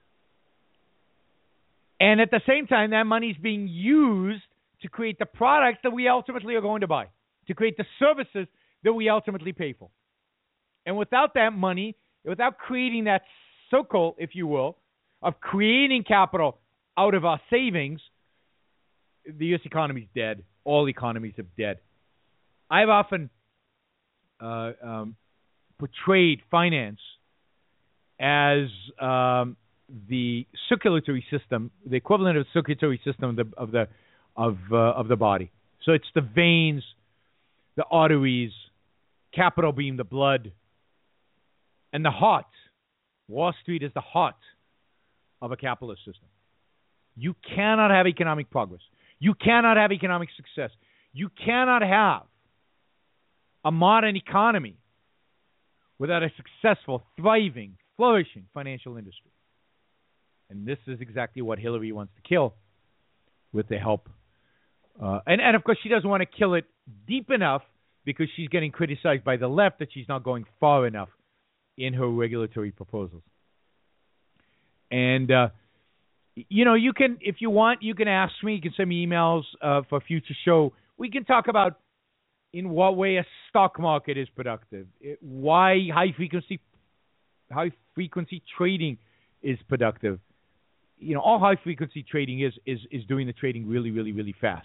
And at the same time, that money is being used to create the products that we ultimately are going to buy, to create the services that we ultimately pay for. And without that money, without creating that circle, if you will, of creating capital out of our savings, the U S economy is dead. All economies are dead. I've often uh, um, portrayed finance as um, the circulatory system, the equivalent of the circulatory system of the of the of, uh, of the body. So it's the veins, the arteries, capital being the blood, and the heart. Wall Street is the heart of a capitalist system. You cannot have economic progress. You cannot have economic success. You cannot have a modern economy without a successful, thriving, flourishing financial industry. And this is exactly what Hillary wants to kill with the help. Uh, and, and, of course, she doesn't want to kill it deep enough because she's getting criticized by the left that she's not going far enough in her regulatory proposals. And, uh, you know, you can, if you want, you can ask me, you can send me emails uh, for a future show. We can talk about in what way a stock market is productive, it, why high frequency, high frequency trading is productive. You know, all high frequency trading is is is doing the trading really, really, really fast.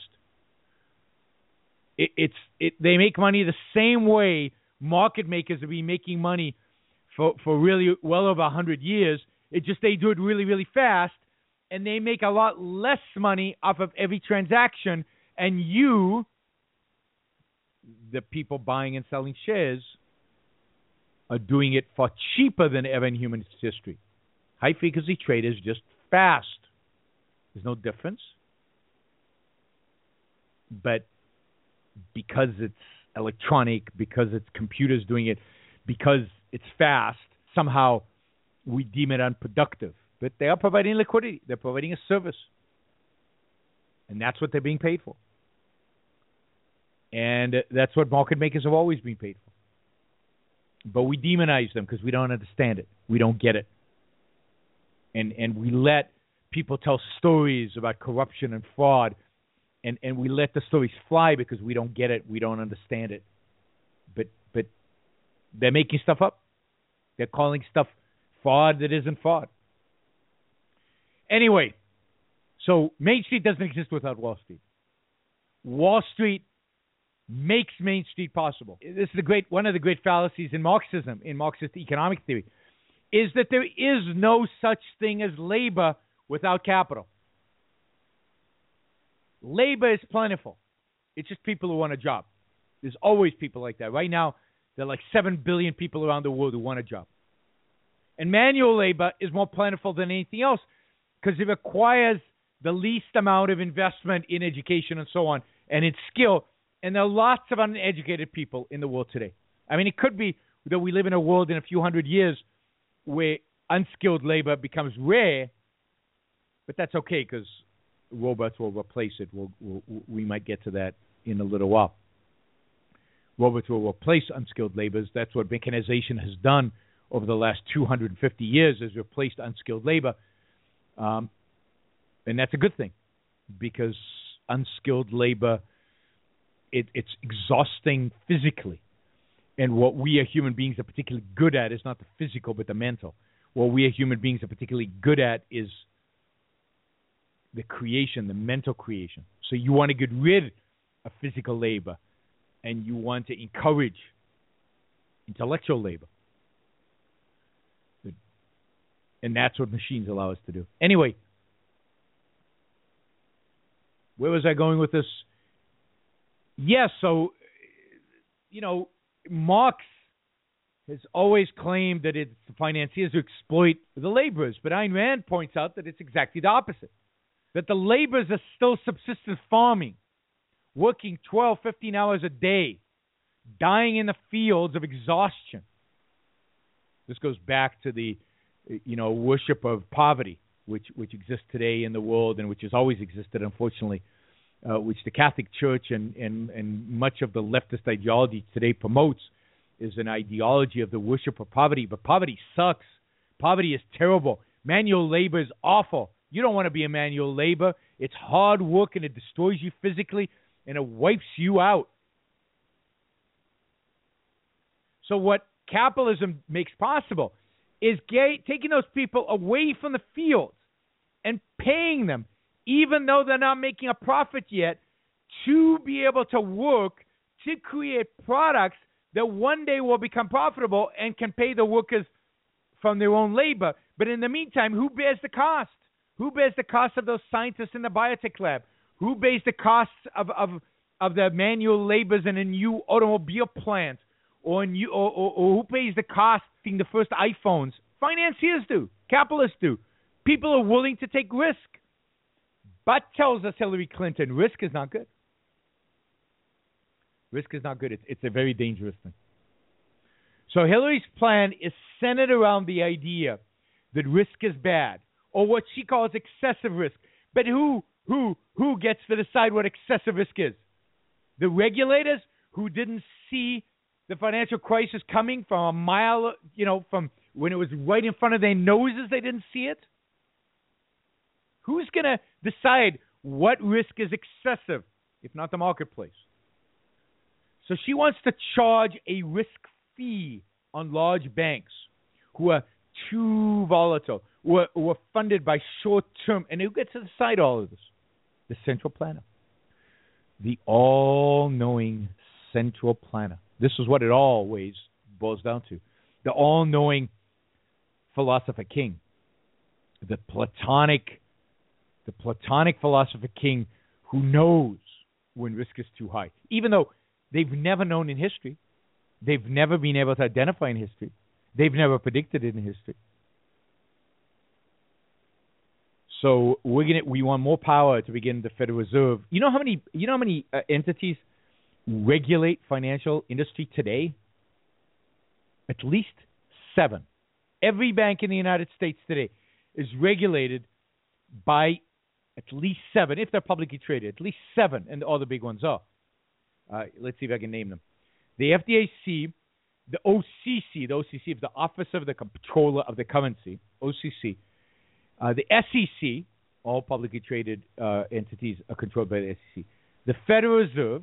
It, it's it they make money the same way market makers have been making money for for really well over a hundred years. It just they do it really, really fast, and they make a lot less money off of every transaction. And you, the people buying and selling shares, are doing it far cheaper than ever in human history. High frequency trade is just fast. There's no difference. But because it's electronic, because it's computers doing it, because it's fast, somehow we deem it unproductive. But they are providing liquidity. They're providing a service. And that's what they're being paid for. And that's what market makers have always been paid for. But we demonize them because we don't understand it. We don't get it. And and we let people tell stories about corruption and fraud, and, and we let the stories fly because we don't get it. We don't understand it. But but they're making stuff up. They're calling stuff fraud that isn't fraud. Anyway, so Main Street doesn't exist without Wall Street. Wall Street makes Main Street possible. This is the great one of the great fallacies in Marxism, in Marxist economic theory, is that there is no such thing as labor without capital. Labor is plentiful. It's just people who want a job. There's always people like that. Right now, there are like seven billion people around the world who want a job. And manual labor is more plentiful than anything else because it requires the least amount of investment in education and so on and in skill. And there are lots of uneducated people in the world today. I mean, it could be that we live in a world in a few hundred years where unskilled labor becomes rare, but that's okay because robots will replace it. We'll, we'll, we might get to that in a little while. Robots will replace unskilled laborers. That's what mechanization has done over the last two hundred fifty years, has replaced unskilled labor. Um, and that's a good thing because unskilled labor, it, it's exhausting physically. And what we as human beings are particularly good at is not the physical, but the mental. What we as human beings are particularly good at is the creation, the mental creation. So you want to get rid of physical labor, and you want to encourage intellectual labor. And that's what machines allow us to do. Anyway, where was I going with this? Yes, yeah, so, you know, Marx has always claimed that it's the financiers who exploit the laborers, but Ayn Rand points out that it's exactly the opposite, that the laborers are still subsistence farming, working twelve, fifteen hours a day, dying in the fields of exhaustion. This goes back to the, you know, worship of poverty, which which exists today in the world and which has always existed, unfortunately, uh, which the Catholic Church and, and, and much of the leftist ideology today promotes, is an ideology of the worship of poverty. But poverty sucks. Poverty is terrible. Manual labor is awful. You don't want to be a manual labor. It's hard work and it destroys you physically and it wipes you out. So what capitalism makes possible is gay, taking those people away from the fields and paying them, even though they're not making a profit yet, to be able to work to create products that one day will become profitable and can pay the workers from their own labor. But in the meantime, who bears the cost? Who bears the cost of those scientists in the biotech lab? Who bears the costs of, of, of the manual labors in a new automobile plant? Or, in new, or, or, or who pays the cost of the first iPhones? Financiers do. Capitalists do. People are willing to take risk. But tells us Hillary Clinton, risk is not good. Risk is not good. It's, it's a very dangerous thing. So Hillary's plan is centered around the idea that risk is bad, or what she calls excessive risk. But who, who, who gets to decide what excessive risk is? The regulators who didn't see the financial crisis coming from a mile, you know, from when it was right in front of their noses, they didn't see it? Who's going to decide what risk is excessive, if not the marketplace? So she wants to charge a risk fee on large banks who are too volatile, who are, who are funded by short-term. And who gets to decide all of this? The central planner. The all-knowing central planner. This is what it always boils down to. The all-knowing philosopher king. The Platonic, the Platonic philosopher king who knows when risk is too high. Even though they've never known in history. They've never been able to identify in history. They've never predicted it in history. So we're gonna we want more power to begin the Federal Reserve. You know how many you know how many uh, entities regulate financial industry today? At least seven. Every bank in the United States today is regulated by at least seven, if they're publicly traded. At least seven, and all the big ones are. Uh, let's see if I can name them. The F D A C, the O C C, the O C C is the Office of the Comptroller of the Currency, O C C. Uh, the S E C, all publicly traded uh, entities are controlled by the S E C. The Federal Reserve,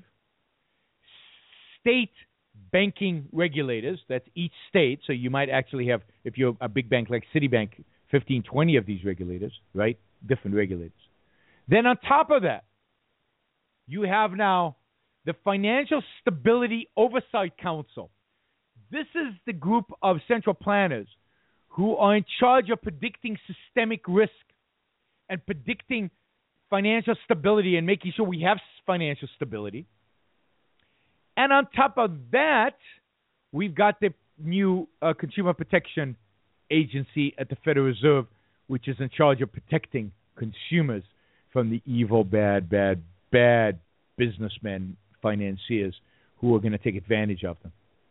state banking regulators, that's each state. So you might actually have, if you're a big bank like Citibank, fifteen, twenty of these regulators, right? Different regulators. Then on top of that, you have now the Financial Stability Oversight Council. This is the group of central planners who are in charge of predicting systemic risk and predicting financial stability and making sure we have financial stability. And on top of that, we've got the new uh, Consumer Protection Agency at the Federal Reserve, which is in charge of protecting consumers from the evil, bad, bad, bad businessmen, financiers who are going to take advantage of them.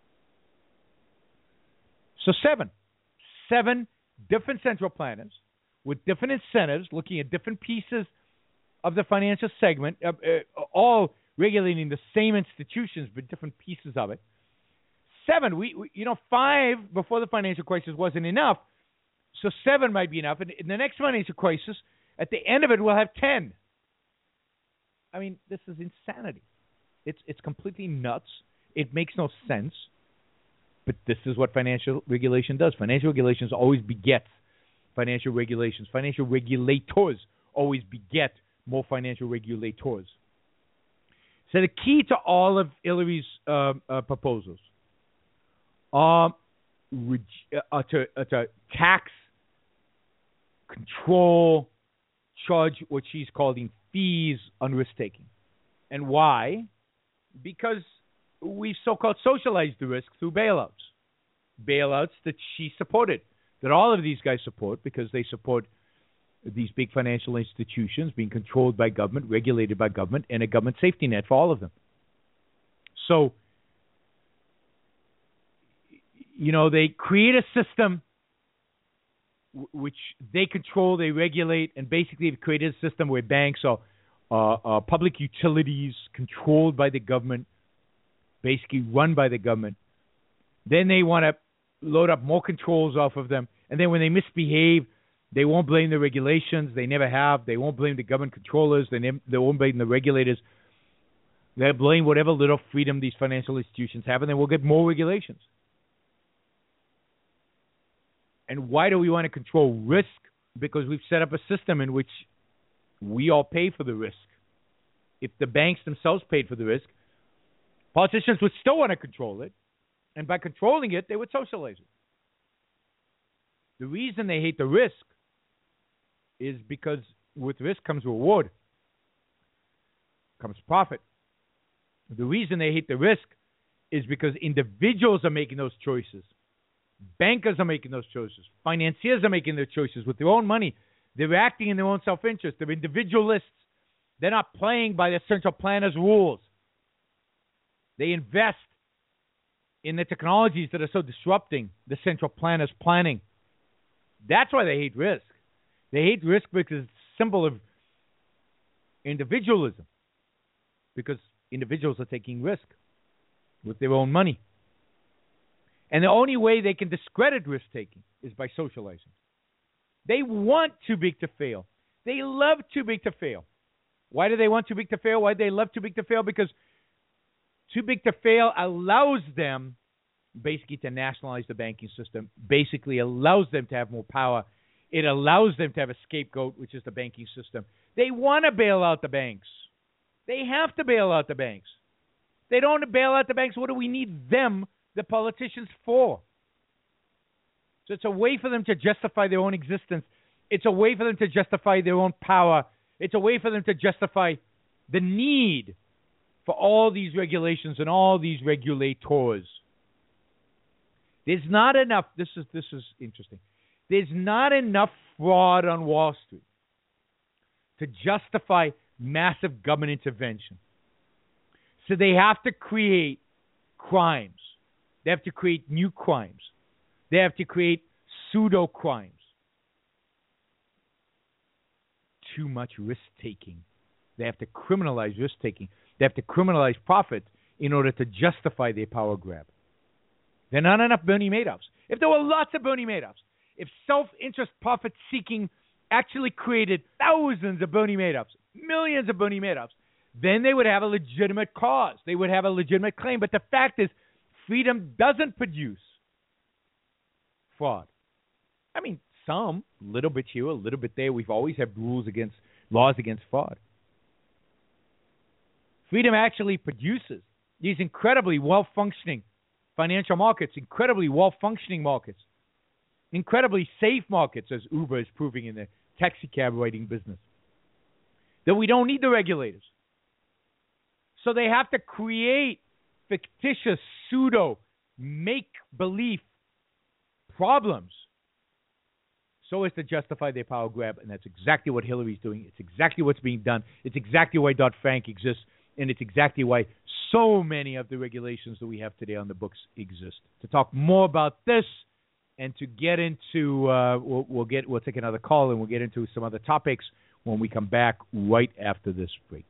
So seven. Seven different central planners with different incentives looking at different pieces of the financial segment, uh, uh, all regulating the same institutions but different pieces of it. Seven, we, we you know, five before the financial crisis wasn't enough, so seven might be enough. And in the next financial crisis, at the end of it, we'll have ten. I mean, this is insanity. It's it's completely nuts. It makes no sense. But this is what financial regulation does. Financial regulations always beget financial regulations. Financial regulators always beget more financial regulators. So the key to all of Hillary's uh, uh, proposals are reg- uh, to, uh, to tax, control, charge what she's calling fees on risk-taking. And why? Because we've so-called socialized the risk through bailouts. Bailouts that she supported, that all of these guys support because they support these big financial institutions being controlled by government, regulated by government, and a government safety net for all of them. So, you know, they create a system w- which they control, they regulate, and basically they've created a system where banks are uh, uh, public utilities controlled by the government, basically run by the government. Then they want to load up more controls off of them. And then when they misbehave, they won't blame the regulations. They never have. They won't blame the government controllers. They, ne- they won't blame the regulators. They'll blame whatever little freedom these financial institutions have, and then we'll get more regulations. And why do we want to control risk? Because we've set up a system in which we all pay for the risk. If the banks themselves paid for the risk, politicians would still want to control it. And by controlling it, they would socialize it. The reason they hate the risk is because with risk comes reward, comes profit. The reason they hate the risk is because individuals are making those choices. Bankers are making those choices. Financiers are making their choices with their own money. They're acting in their own self-interest. They're individualists. They're not playing by the central planner's rules. They invest in the technologies that are so disrupting the central planner's planning. That's why they hate risk. They hate risk because it's a symbol of individualism. Because individuals are taking risk with their own money. And the only way they can discredit risk-taking is by socializing. They want too big to fail. They love too big to fail. Why do they want too big to fail? Why do they love too big to fail? Because too big to fail allows them basically to nationalize the banking system, basically allows them to have more power. It allows them to have a scapegoat, which is the banking system. They want to bail out the banks. They have to bail out the banks. They don't want to bail out the banks. What do we need them, the politicians, for? So it's a way for them to justify their own existence. It's a way for them to justify their own power. It's a way for them to justify the need for all these regulations and all these regulators. There's not enough, this is this is interesting. There's not enough fraud on Wall Street to justify massive government intervention. So they have to create crimes. They have to create new crimes. They have to create pseudo crimes. Too much risk-taking. They have to criminalize risk-taking. They have to criminalize profit in order to justify their power grab. There are not enough Bernie Madoffs. If there were lots of Bernie Madoffs, if self-interest profit-seeking actually created thousands of Bernie Madoffs, millions of Bernie Madoffs, then they would have a legitimate cause. They would have a legitimate claim. But the fact is, freedom doesn't produce fraud. I mean, some, a little bit here, a little bit there. We've always had rules against, laws against fraud. Freedom actually produces these incredibly well-functioning financial markets, incredibly well-functioning markets, incredibly safe markets, as Uber is proving in the taxi cab riding business, that we don't need the regulators. So they have to create fictitious, pseudo, make-believe problems so as to justify their power grab, and that's exactly what Hillary's doing. It's exactly what's being done. It's exactly why Dodd-Frank exists, and it's exactly why so many of the regulations that we have today on the books exist. To talk more about this and to get into, uh, we'll, we'll get, we'll take another call and we'll get into some other topics when we come back right after this break.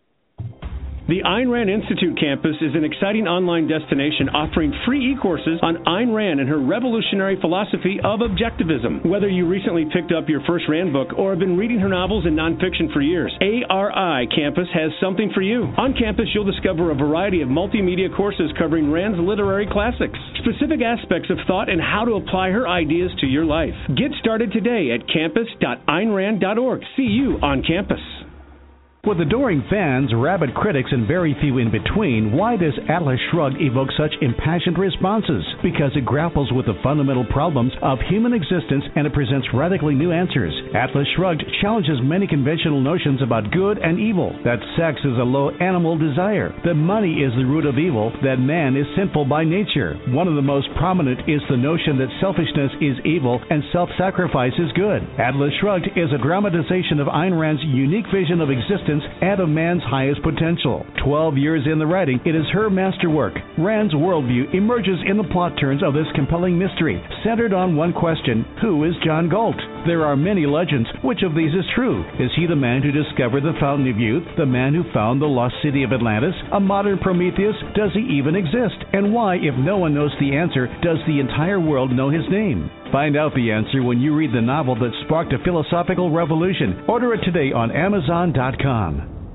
The Ayn Rand Institute campus is an exciting online destination offering free e-courses on Ayn Rand and her revolutionary philosophy of objectivism. Whether you recently picked up your first Rand book or have been reading her novels and nonfiction for years, A R I Campus has something for you. On campus, you'll discover a variety of multimedia courses covering Rand's literary classics, specific aspects of thought, and how to apply her ideas to your life. Get started today at campus dot ayn rand dot org. See you on campus. With adoring fans, rabid critics, and very few in between, why does Atlas Shrugged evoke such impassioned responses? Because it grapples with the fundamental problems of human existence and it presents radically new answers. Atlas Shrugged challenges many conventional notions about good and evil, that sex is a low animal desire, that money is the root of evil, that man is sinful by nature. One of the most prominent is the notion that selfishness is evil and self-sacrifice is good. Atlas Shrugged is a dramatization of Ayn Rand's unique vision of existence and of man's highest potential. Twelve years in the writing, it is her masterwork. Rand's worldview emerges in the plot turns of this compelling mystery, centered on one question: who is John Galt? There are many legends. Which of these is true? Is he the man who discovered the Fountain of Youth? The man who found the lost city of Atlantis? A modern Prometheus? Does he even exist? And why, if no one knows the answer, does the entire world know his name? Find out the answer when you read the novel that sparked a philosophical revolution. Order it today on Amazon dot com.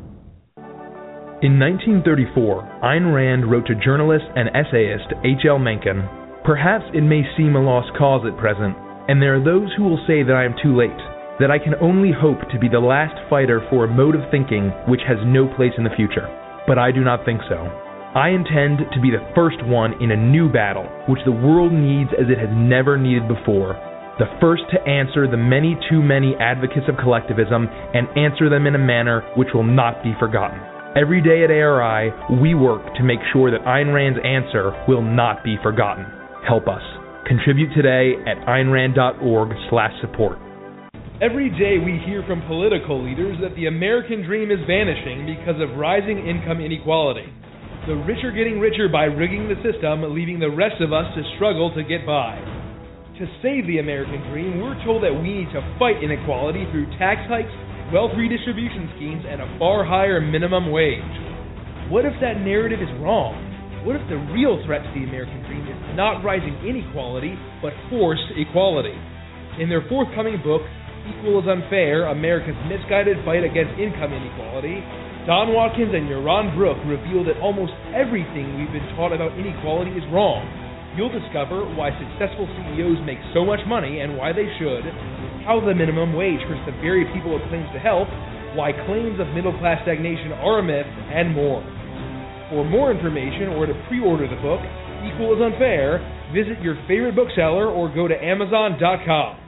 In nineteen thirty-four, Ayn Rand wrote to journalist and essayist H L Mencken, "Perhaps it may seem a lost cause at present, And there are those who will say that I am too late, that I can only hope to be the last fighter for a mode of thinking which has no place in the future. But I do not think so. I intend to be the first one in a new battle, which the world needs as it has never needed before. The first to answer the many too many advocates of collectivism and answer them in a manner which will not be forgotten. Every day at A R I, we work to make sure that Ayn Rand's answer will not be forgotten. Help us. Contribute today at aynrand.org slash support. Every day we hear from political leaders that the American dream is vanishing because of rising income inequality. The rich are getting richer by rigging the system, leaving the rest of us to struggle to get by. To save the American dream, we're told that we need to fight inequality through tax hikes, wealth redistribution schemes, and a far higher minimum wage. What if that narrative is wrong? What if the real threat to the American dream is not rising inequality, but forced equality? In their forthcoming book, Equal is Unfair, America's Misguided Fight Against Income Inequality, Don Watkins and Yaron Brook reveal that almost everything we've been taught about inequality is wrong. You'll discover why successful C E Os make so much money and why they should, how the minimum wage hurts the very people it claims to help, why claims of middle-class stagnation are a myth, and more. For more information or to pre-order the book, Equal is Unfair, visit your favorite bookseller or go to amazon dot com.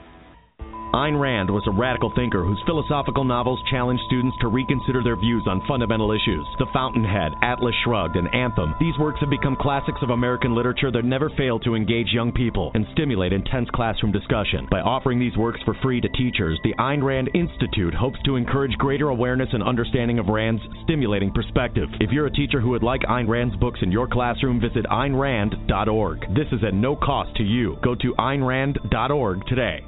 Ayn Rand was a radical thinker whose philosophical novels challenged students to reconsider their views on fundamental issues. The Fountainhead, Atlas Shrugged, and Anthem. These works have become classics of American literature that never fail to engage young people and stimulate intense classroom discussion. By offering these works for free to teachers, the Ayn Rand Institute hopes to encourage greater awareness and understanding of Rand's stimulating perspective. If you're a teacher who would like Ayn Rand's books in your classroom, visit ayn rand dot org. This is at no cost to you. Go to ayn rand dot org today.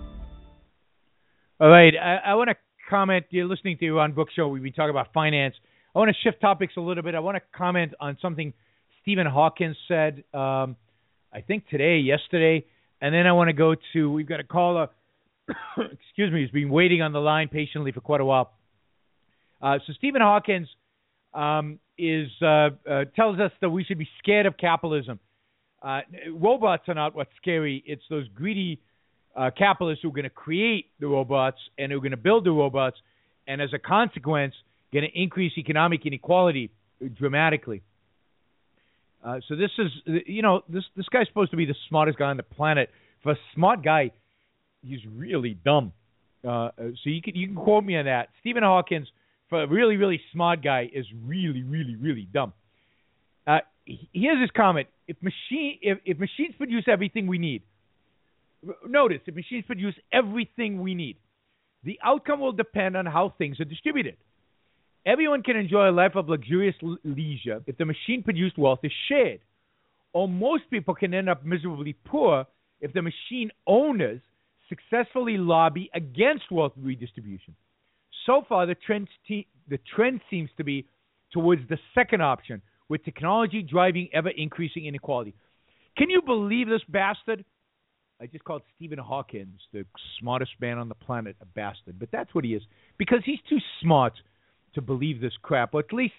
All right, I, I want to comment. You're listening to On Book Show. We've been talking about finance. I want to shift topics a little bit. I want to comment on something Stephen Hawkins said, um, I think today, yesterday, and then I want to go to, we've got a caller, excuse me, who's been waiting on the line patiently for quite a while. Uh, so Stephen Hawkins um, is uh, uh, tells us that we should be scared of capitalism. Uh, robots are not what's scary. It's those greedy Uh, capitalists who are going to create the robots and who are going to build the robots, and as a consequence, going to increase economic inequality dramatically. Uh, so this is, you know, this this guy's supposed to be the smartest guy on the planet. For a smart guy, he's really dumb. Uh, so you can you can quote me on that. Stephen Hawkins, for a really really smart guy, is really really really dumb. Uh, here's his comment: If machine if, if machines produce everything we need. Notice, if machines produce everything we need, the outcome will depend on how things are distributed. Everyone can enjoy a life of luxurious leisure if the machine-produced wealth is shared. Or most people can end up miserably poor if the machine owners successfully lobby against wealth redistribution. So far, the trend, te- the trend seems to be towards the second option, with technology driving ever-increasing inequality. Can you believe this bastard? I just called Stephen Hawkins, the smartest man on the planet, a bastard. But that's what he is, because he's too smart to believe this crap. Or at least,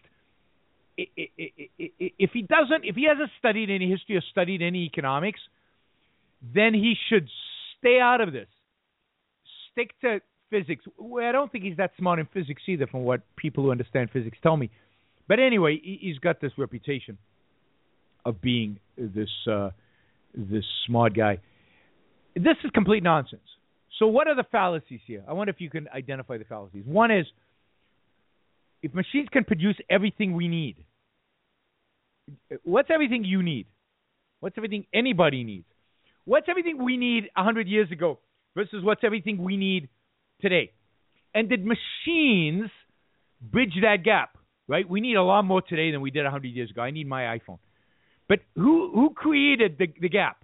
if he doesn't, if he hasn't studied any history or studied any economics, then he should stay out of this. Stick to physics. Well, I don't think he's that smart in physics either, from what people who understand physics tell me. But anyway, he's got this reputation of being this uh, this smart guy. This is complete nonsense. So what are the fallacies here? I wonder if you can identify the fallacies. One is, if machines can produce everything we need, what's everything you need? What's everything anybody needs? What's everything we need one hundred years ago versus what's everything we need today? And did machines bridge that gap, right? We need a lot more today than we did one hundred years ago. I need my iPhone. But who who created the, the gap?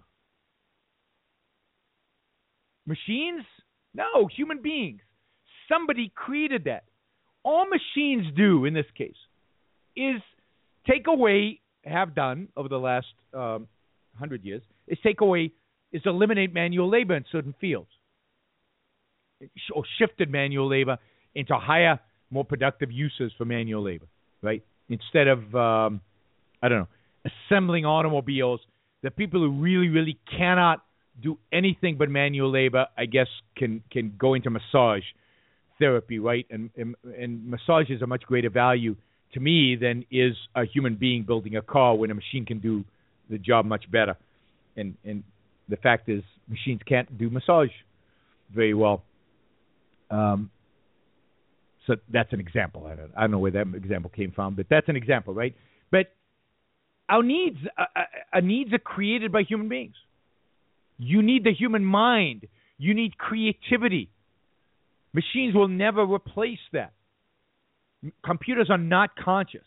Machines? No, human beings. Somebody created that. All machines do in this case is take away, have done over the last um, hundred years, is take away, is eliminate manual labor in certain fields. Or shifted manual labor into higher, more productive uses for manual labor, right? Instead of, um, I don't know, assembling automobiles, the people who really, really cannot do anything but manual labor, I guess, can can go into massage therapy, right? And, and and massage is a much greater value to me than is a human being building a car when a machine can do the job much better. And and the fact is, machines can't do massage very well. Um, so that's an example. I don't, I don't know where that example came from, but that's an example, right? But our needs, uh, our needs are created by human beings. You need the human mind. You need creativity. Machines will never replace that. Computers are not conscious.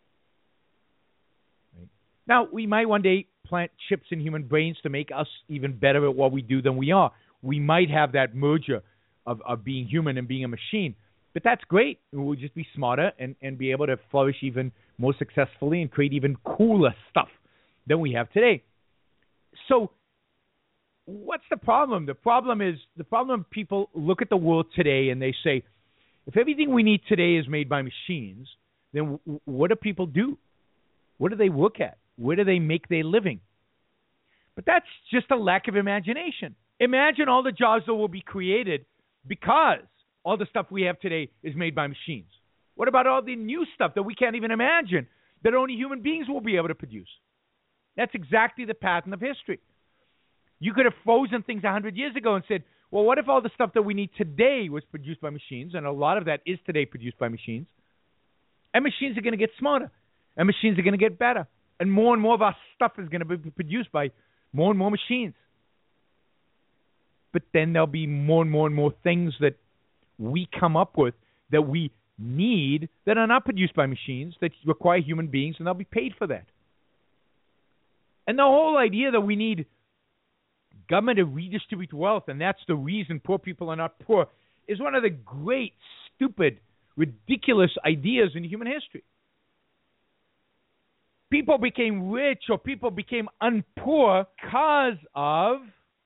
Right? Now, we might one day plant chips in human brains to make us even better at what we do than we are. We might have that merger of, of being human and being a machine. But that's great. We'll just be smarter and, and be able to flourish even more successfully and create even cooler stuff than we have today. So what's the problem? The problem is, the problem people look at the world today and they say, if everything we need today is made by machines, then w- what do people do? What do they work at? Where do they make their living? But that's just a lack of imagination. Imagine all the jobs that will be created because all the stuff we have today is made by machines. What about all the new stuff that we can't even imagine that only human beings will be able to produce? That's exactly the pattern of history. You could have frozen things one hundred years ago and said, well, what if all the stuff that we need today was produced by machines? And a lot of that is today produced by machines. And machines are going to get smarter. And machines are going to get better. And more and more of our stuff is going to be produced by more and more machines. But then there'll be more and more and more things that we come up with that we need that are not produced by machines, that require human beings, and they'll be paid for that. And the whole idea that we need government to redistribute wealth, and that's the reason poor people are not poor, is one of the great, stupid, ridiculous ideas in human history. People became rich or people became unpoor because of...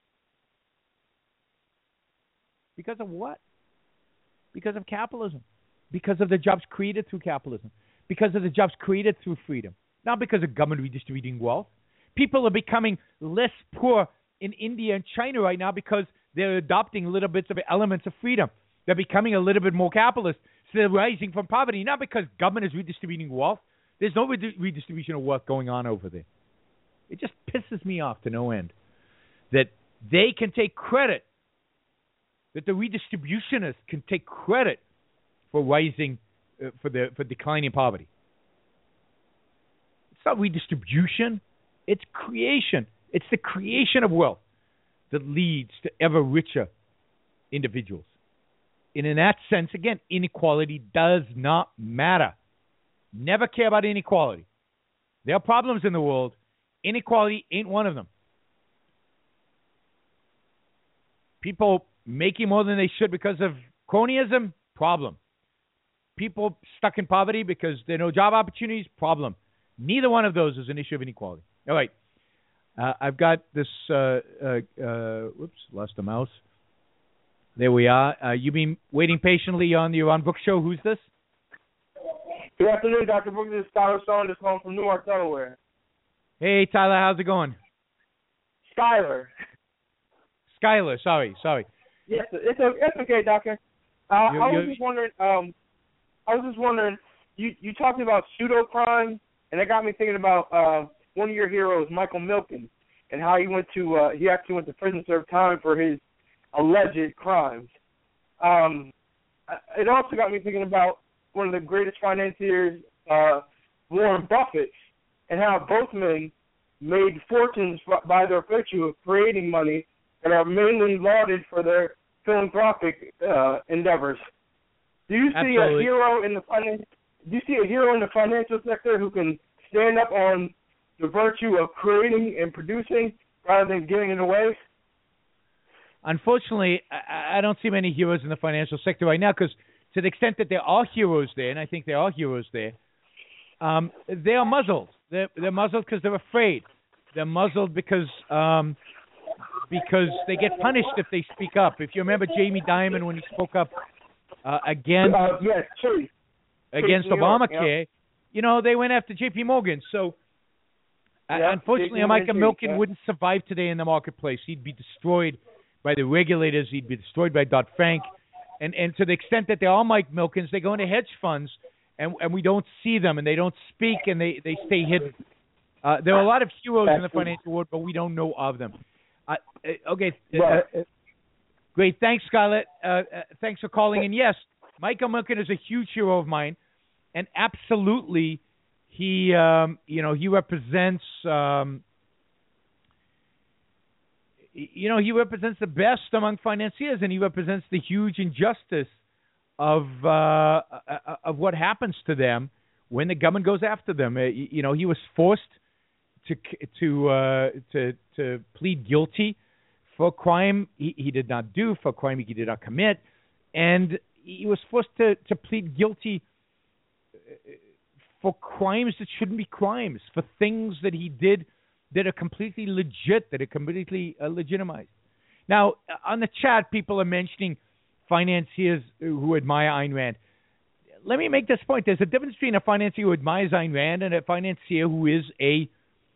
Because of what? Because of capitalism. Because of the jobs created through capitalism. Because of the jobs created through freedom. Not because of government redistributing wealth. People are becoming less poor in India and China right now because they're adopting little bits of elements of freedom. They're becoming a little bit more capitalist. So they're rising from poverty, not because government is redistributing wealth. There's no redi- redistribution of wealth going on over there. It just pisses me off to no end that they can take credit, that the redistributionists can take credit for rising, uh, for the for declining poverty. It's not redistribution. It's creation. It's the creation of wealth that leads to ever richer individuals. And in that sense, again, inequality does not matter. Never care about inequality. There are problems in the world. Inequality ain't one of them. People making more than they should because of cronyism, problem. People stuck in poverty because there are no job opportunities, problem. Neither one of those is an issue of inequality. All right. Uh, I've got this, uh, uh, uh, whoops, lost the mouse. There we are. Uh, you've been waiting patiently on the Ron Brooks Show. Who's this? Good afternoon, Doctor Brooks. This is Tyler Saunders calling from Newark, Delaware. Hey, Tyler, how's it going? Skyler. Skyler, sorry, sorry. Yes, it's, it's okay, Doctor. Uh, I was just wondering, um, I was just wondering, you, you talked about pseudo crime, and that got me thinking about uh, one of your heroes, Michael Milken, and how he went to uh, he actually went to prison, served time for his alleged crimes. Um, it also got me thinking about one of the greatest financiers, uh, Warren Buffett, and how both men made fortunes by their virtue of creating money and are mainly lauded for their philanthropic uh, endeavors. Do you see Absolutely. a hero in the finan- Do you see a hero in the financial sector who can stand up on the virtue of creating and producing rather than giving it away? Unfortunately, I, I don't see many heroes in the financial sector right now because to the extent that there are heroes there, and I think there are heroes there, um, they are muzzled. They're, they're muzzled because they're afraid. They're muzzled because um, because they get punished if they speak up. If you remember Jamie Dimon when he spoke up uh, against uh, yes, true. against New York, Obamacare, yeah. you know, they went after J P Morgan. So Yeah, Unfortunately, a Micah Milken yeah. wouldn't survive today in the marketplace. He'd be destroyed by the regulators. He'd be destroyed by Dodd-Frank. And and to the extent that they're all Mike Milkens, they go into hedge funds, and and we don't see them, and they don't speak, and they, they stay hidden. Uh, there are a lot of heroes in the financial world, but we don't know of them. Uh, okay, right. uh, great. Thanks, Scarlett. Uh, uh, thanks for calling. And yes, Michael Milken is a huge hero of mine, and absolutely, he um, you know he represents um, you know he represents the best among financiers, and he represents the huge injustice of uh, of what happens to them when the government goes after them. Uh, you know, he was forced to to uh, to to plead guilty for a crime he, he did not do, for a crime he did not commit, and he was forced to, to plead guilty for crimes that shouldn't be crimes, for things that he did that are completely legit, that are completely uh, legitimized. Now, on the chat, people are mentioning financiers who admire Ayn Rand. Let me make this point. There's a difference between a financier who admires Ayn Rand and a financier who is a,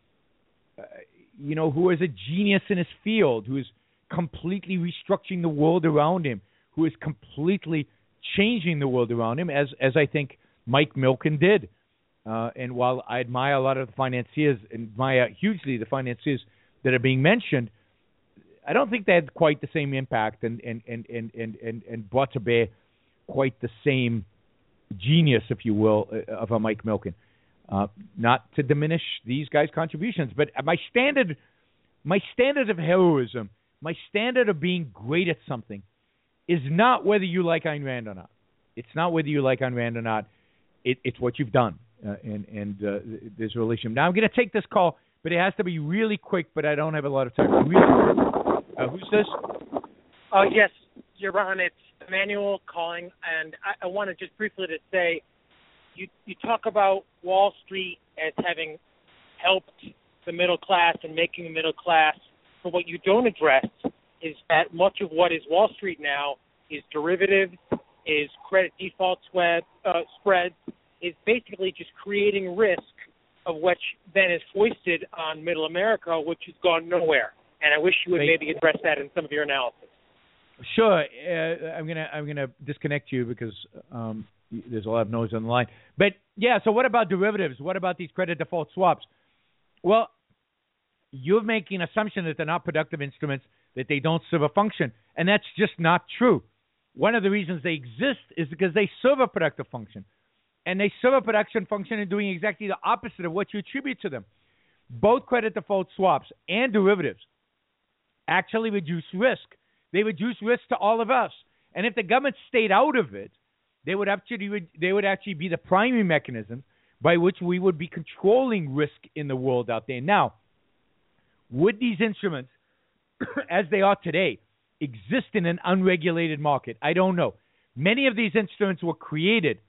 uh, you know, who is a genius in his field, who is completely restructuring the world around him, who is completely changing the world around him, as as I think Mike Milken did. Uh, and while I admire a lot of the financiers, admire hugely the financiers that are being mentioned, I don't think they had quite the same impact and and and and and, and, and brought to bear quite the same genius, if you will, of a Mike Milken. Uh, not to diminish these guys' contributions, but my standard, my standard of heroism, my standard of being great at something, is not whether you like Ayn Rand or not. It's not whether you like Ayn Rand or not. It, it's what you've done, uh, and and uh, there's a relationship. Now I'm going to take this call, but it has to be really quick. But I don't have a lot of time. Really quick. Uh, who's this? Oh yes, Yaron. It's Emmanuel calling, and I, I want to just briefly to say, you you talk about Wall Street as having helped the middle class and making the middle class, but what you don't address is that much of what is Wall Street now is derivatives, is credit default spread, uh, spreads, is basically just creating risk, of which then is foisted on middle America, which has gone nowhere. And I wish you would maybe address that in some of your analysis. Sure. Uh, I'm gonna I'm gonna disconnect you because um, there's a lot of noise on the line. But yeah, so what about derivatives? What about these credit default swaps? Well, you're making an assumption that they're not productive instruments, that they don't serve a function, and that's just not true. One of the reasons they exist is because they serve a productive function, and they serve a production function in doing exactly the opposite of what you attribute to them. Both credit default swaps and derivatives actually reduce risk. They reduce risk to all of us. And if the government stayed out of it, they would actually they would actually be the primary mechanism by which we would be controlling risk in the world out there. Now, would these instruments, as they are today, exist in an unregulated market? I don't know. Many of these instruments were created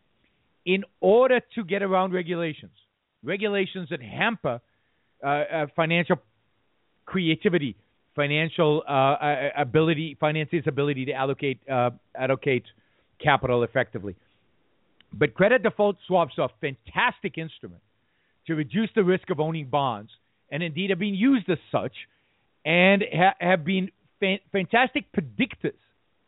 in order to get around regulations, regulations that hamper uh, uh, financial creativity, financial uh, ability, financiers' ability to allocate uh, allocate capital effectively. But credit default swaps are a fantastic instrument to reduce the risk of owning bonds, and indeed have been used as such, and ha- have been fa- fantastic predictors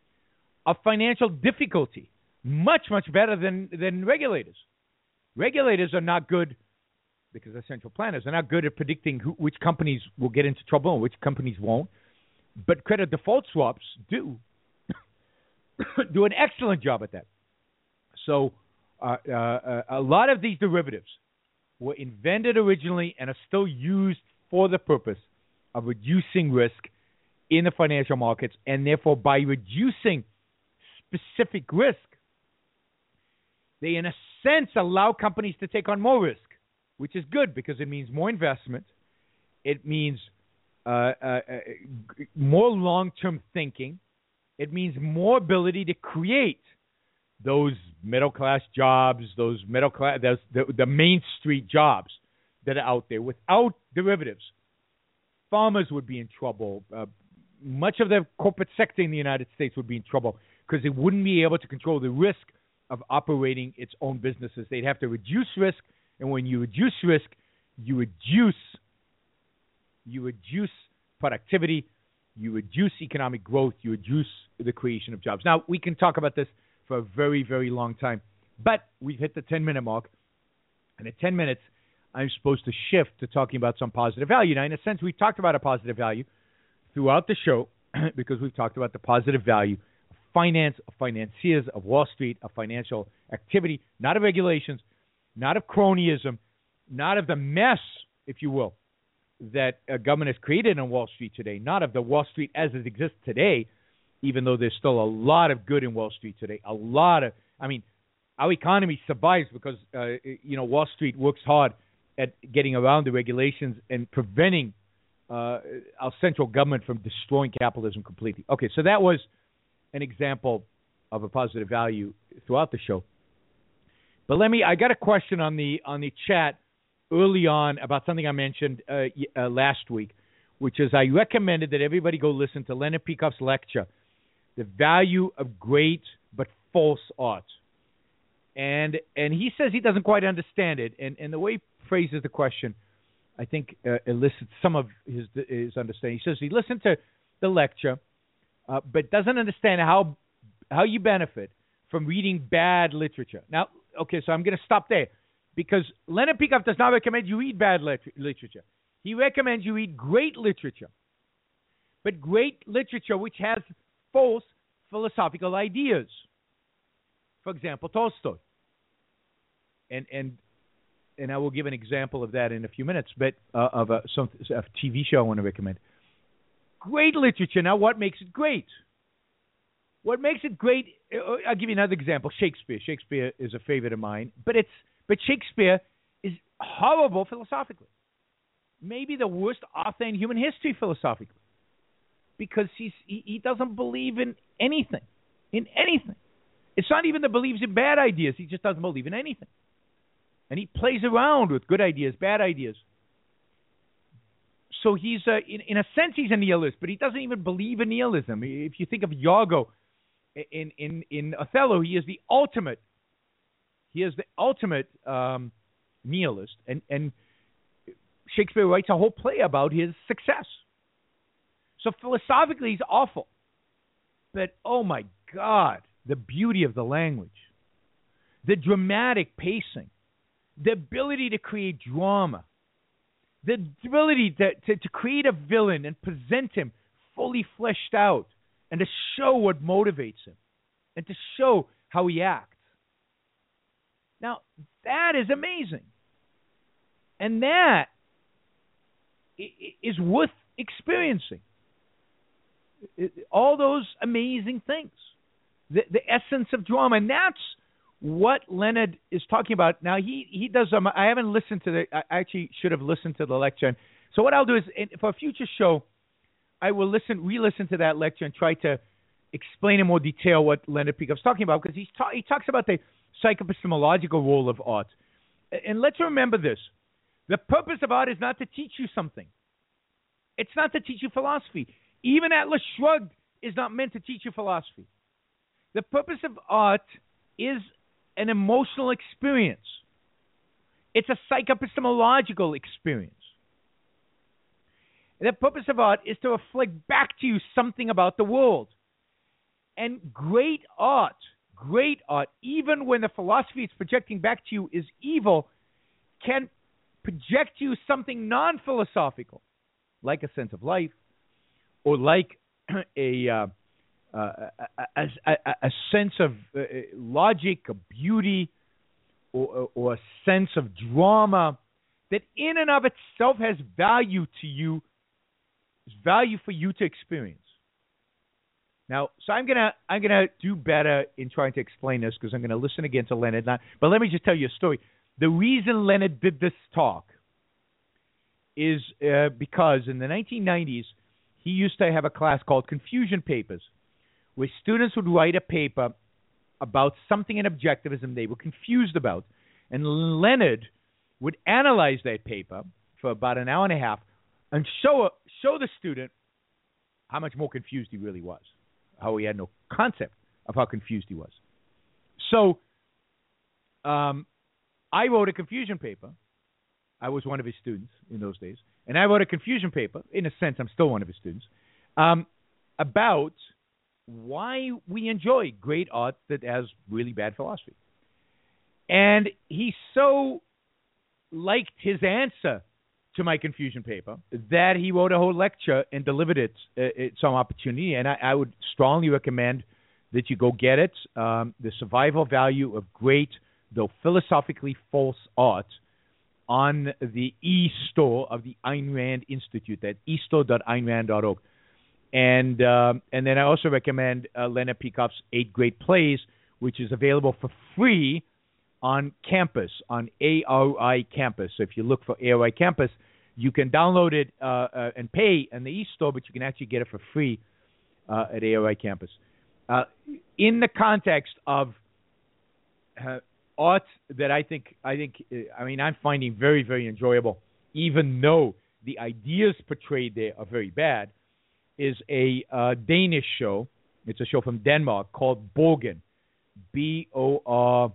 of financial difficulty, much, much better than, than regulators. Regulators are not good, because they're central planners, they're not good at predicting who, which companies will get into trouble and which companies won't. But credit default swaps do do an excellent job at that. So uh, uh, a lot of these derivatives were invented originally and are still used for the purpose of reducing risk in the financial markets, and therefore by reducing specific risk, they in a sense allow companies to take on more risk, which is good because it means more investment. It means uh, uh, uh, more long-term thinking. It means more ability to create those middle-class jobs, those middle-class, those, the, the Main Street jobs that are out there. Without derivatives, farmers would be in trouble. Uh, much of the corporate sector in the United States would be in trouble because it wouldn't be able to control the risk of operating its own businesses. They'd have to reduce risk. And when you reduce risk, you reduce, you reduce productivity, you reduce economic growth, you reduce the creation of jobs. Now, we can talk about this for a very, very long time, but we've hit the ten-minute mark, and at ten minutes, I'm supposed to shift to talking about some positive value. Now, in a sense, we've talked about a positive value throughout the show because we've talked about the positive value of finance, of financiers, of Wall Street, of financial activity, not of regulations, not of cronyism, not of the mess, if you will, that uh, government has created on Wall Street today, not of the Wall Street as it exists today, even though there's still a lot of good in Wall Street today. A lot of, I mean, our economy survives because, uh, you know, Wall Street works hard at getting around the regulations and preventing uh, our central government from destroying capitalism completely. Okay, so that was an example of a positive value throughout the show. But let me, I got a question on the on the chat early on about something I mentioned uh, uh, last week, which is I recommended that everybody go listen to Leonard Peikoff's lecture, The Value of Great but False Art. And and he says he doesn't quite understand it. And, and the way he phrases the question, I think, uh, elicits some of his his understanding. He says he listened to the lecture, uh, but doesn't understand how how you benefit from reading bad literature. Now, okay, so I'm going to stop there because Leonard Peikoff does not recommend you read bad lit- literature. He recommends you read great literature, but great literature which has false philosophical ideas. For example, Tolstoy. And and and I will give an example of that in a few minutes, but uh, of a, some, a T V show I want to recommend. Great literature. Now, what makes it great? What makes it great? I'll give you another example. Shakespeare. Shakespeare is a favorite of mine, but it's but Shakespeare is horrible philosophically. Maybe the worst author in human history philosophically, because he's he, he doesn't believe in anything, in anything. It's not even that he believes in bad ideas. He just doesn't believe in anything. And he plays around with good ideas, bad ideas. So he's, uh, in, in a sense, he's a nihilist, but he doesn't even believe in nihilism. If you think of Iago in, in, in Othello, he is the ultimate, he is the ultimate um, nihilist. And, and Shakespeare writes a whole play about his success. So philosophically, he's awful. But, oh my God, the beauty of the language, the dramatic pacing, the ability to create drama, the ability to, to, to create a villain and present him fully fleshed out and to show what motivates him and to show how he acts. Now, that is amazing. And that is worth experiencing. All those amazing things. The, the essence of drama. And that's what Leonard is talking about. Now, he, he does, um, I haven't listened to the, I actually should have listened to the lecture. So what I'll do is, for a future show, I will listen, re-listen to that lecture and try to explain in more detail what Leonard Peikoff's talking about, because he's ta- he talks about the psychoepistemological role of art. And let's remember this. The purpose of art is not to teach you something. It's not to teach you philosophy. Even Atlas Shrugged is not meant to teach you philosophy. The purpose of art is an emotional experience. It's a psychoepistemological experience. The purpose of art is to reflect back to you something about the world. And great art, great art, even when the philosophy it's projecting back to you is evil, can project to you something non-philosophical, like a sense of life, or like a... Uh, Uh, a, a, a sense of uh, logic, a beauty, or, or a sense of drama that in and of itself has value to you, is value for you to experience. Now, so I'm gonna I'm gonna do better in trying to explain this because I'm gonna listen again to Leonard. Now, but let me just tell you a story. The reason Leonard did this talk is uh, because in the nineteen nineties he used to have a class called Confusion Papers, where students would write a paper about something in objectivism they were confused about. And Leonard would analyze that paper for about an hour and a half and show show the student how much more confused he really was, how he had no concept of how confused he was. So um, I wrote a confusion paper, I was one of his students in those days, and I wrote a confusion paper. In a sense, I'm still one of his students, um, about why we enjoy great art that has really bad philosophy. And he so liked his answer to my confusion paper that he wrote a whole lecture and delivered it uh, at some opportunity. And I, I would strongly recommend that you go get it. Um, the Survival Value of Great, though philosophically false art, on the e-store of the Ayn Rand Institute, at e store dot ayn rand dot org. And um, and then I also recommend uh, Leonard Peikoff's Eight Great Plays, which is available for free on campus, on A R I Campus. So if you look for A R I Campus, you can download it uh, uh, and pay in the e-store, but you can actually get it for free uh, at A R I Campus. Uh, in the context of uh, art that I think, I think, uh, I mean, I'm finding very, very enjoyable, even though the ideas portrayed there are very bad, is a uh, Danish show. It's a show from Denmark called Borgen, B O R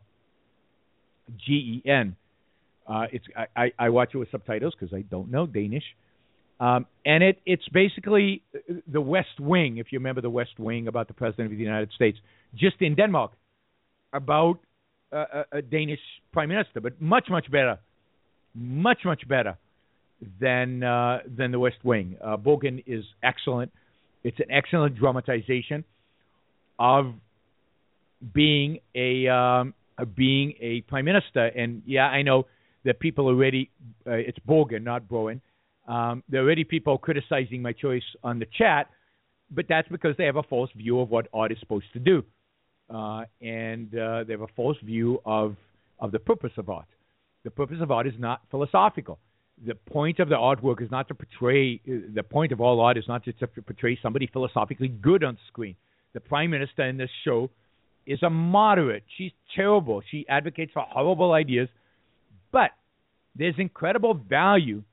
G E N. Uh, it's I, I watch it with subtitles because I don't know Danish. Um, and it it's basically the West Wing, if you remember the West Wing, about the President of the United States, just in Denmark, about uh, a, a Danish Prime Minister, but much, much better, much, much better than uh, than the West Wing. Uh, Borgen is excellent. It's an excellent dramatization of being a um, of being a prime minister. And yeah, I know that people already, uh, it's Borgen, not Bowen. Um, there are already people criticizing my choice on the chat, but that's because they have a false view of what art is supposed to do. Uh, and uh, they have a false view of, of the purpose of art. The purpose of art is not philosophical. The point of the artwork is not to portray, the point of all art is not just to portray somebody philosophically good on screen. The prime minister in this show is a moderate. She's terrible. She advocates for horrible ideas. But there's incredible value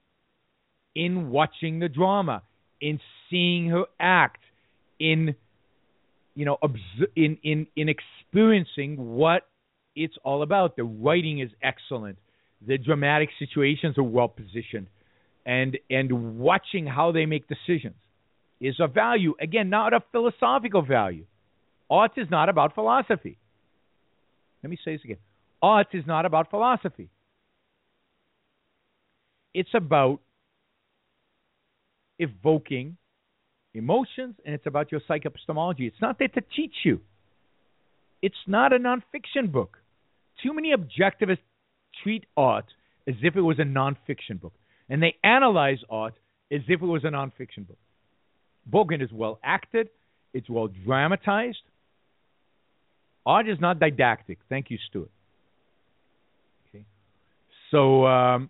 in watching the drama, in seeing her act, in you know, obs- in in in experiencing what it's all about. The writing is excellent. The dramatic situations are well positioned, and and watching how they make decisions is a value. Again, not a philosophical value. Art is not about philosophy. Let me say this again. Art is not about philosophy. It's about evoking emotions, and it's about your psychoepistemology. It's not there to teach you. It's not a nonfiction book. Too many objectivists treat art as if it was a nonfiction book, and they analyze art as if it was a nonfiction book. Borgen is well acted. It's well dramatized. Art is not didactic. Thank you, Stuart. Okay. So um,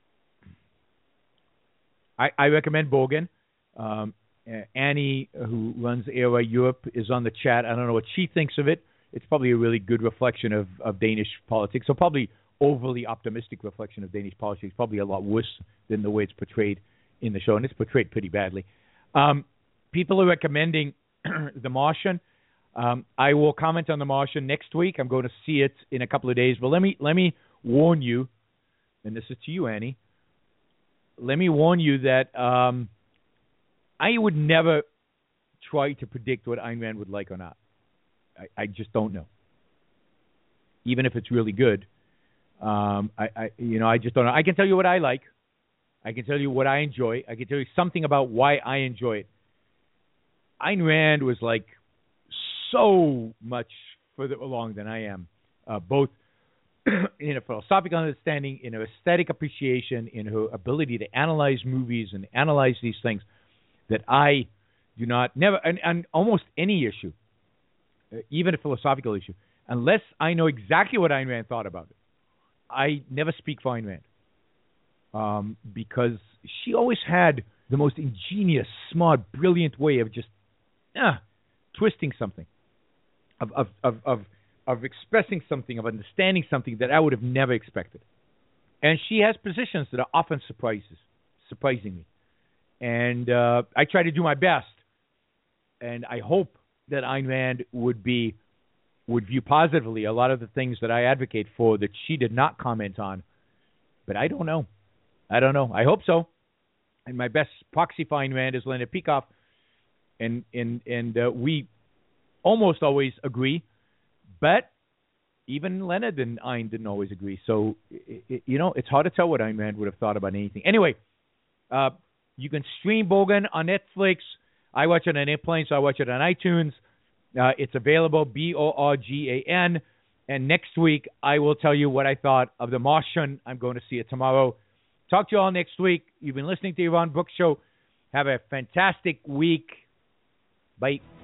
I, I recommend Borgen. Um, uh, Annie, who runs A R I Europe, is on the chat. I don't know what she thinks of it. It's probably a really good reflection of, of Danish politics, so probably overly optimistic reflection of Danish politics, probably a lot worse than the way it's portrayed in the show, and it's portrayed pretty badly. Um, people are recommending The Martian. Um, I will comment on The Martian next week. I'm going to see it in a couple of days, but let me let me warn you, and this is to you, Annie. Let me warn you that um, I would never try to predict what Ayn Rand would like or not. I, I just don't know. Even if it's really good, um, I, I you know I just don't know. I can tell you what I like. I can tell you what I enjoy. I can tell you something about why I enjoy it. Ayn Rand was like so much further along than I am, uh, both in a philosophical understanding, in her aesthetic appreciation, in her ability to analyze movies and analyze these things that I do not, never, and, and almost any issue, uh, even a philosophical issue, unless I know exactly what Ayn Rand thought about it, I never speak for Ayn Rand. Um, because she always had the most ingenious, smart, brilliant way of just uh, twisting something, of, of, of, of of expressing something, of understanding something that I would have never expected. And she has positions that are often surprises, surprising me. And uh, I try to do my best. And I hope that Ayn Rand would be, would view positively a lot of the things that I advocate for that she did not comment on. But I don't know. I don't know. I hope so. And my best proxy for Ayn Rand is Leonard Peikoff, and and and uh, we almost always agree, but even Leonard and Ayn didn't always agree. So, it, it, you know, it's hard to tell what Ayn Rand would have thought about anything. Anyway, uh, you can stream Bogan on Netflix. I watch it on Airplane, so I watch it on iTunes. Uh, it's available, B O R G A N. And next week, I will tell you what I thought of The Martian. I'm going to see it tomorrow. Talk to you all next week. You've been listening to Yaron Brooks Show. Have a fantastic week. Bye.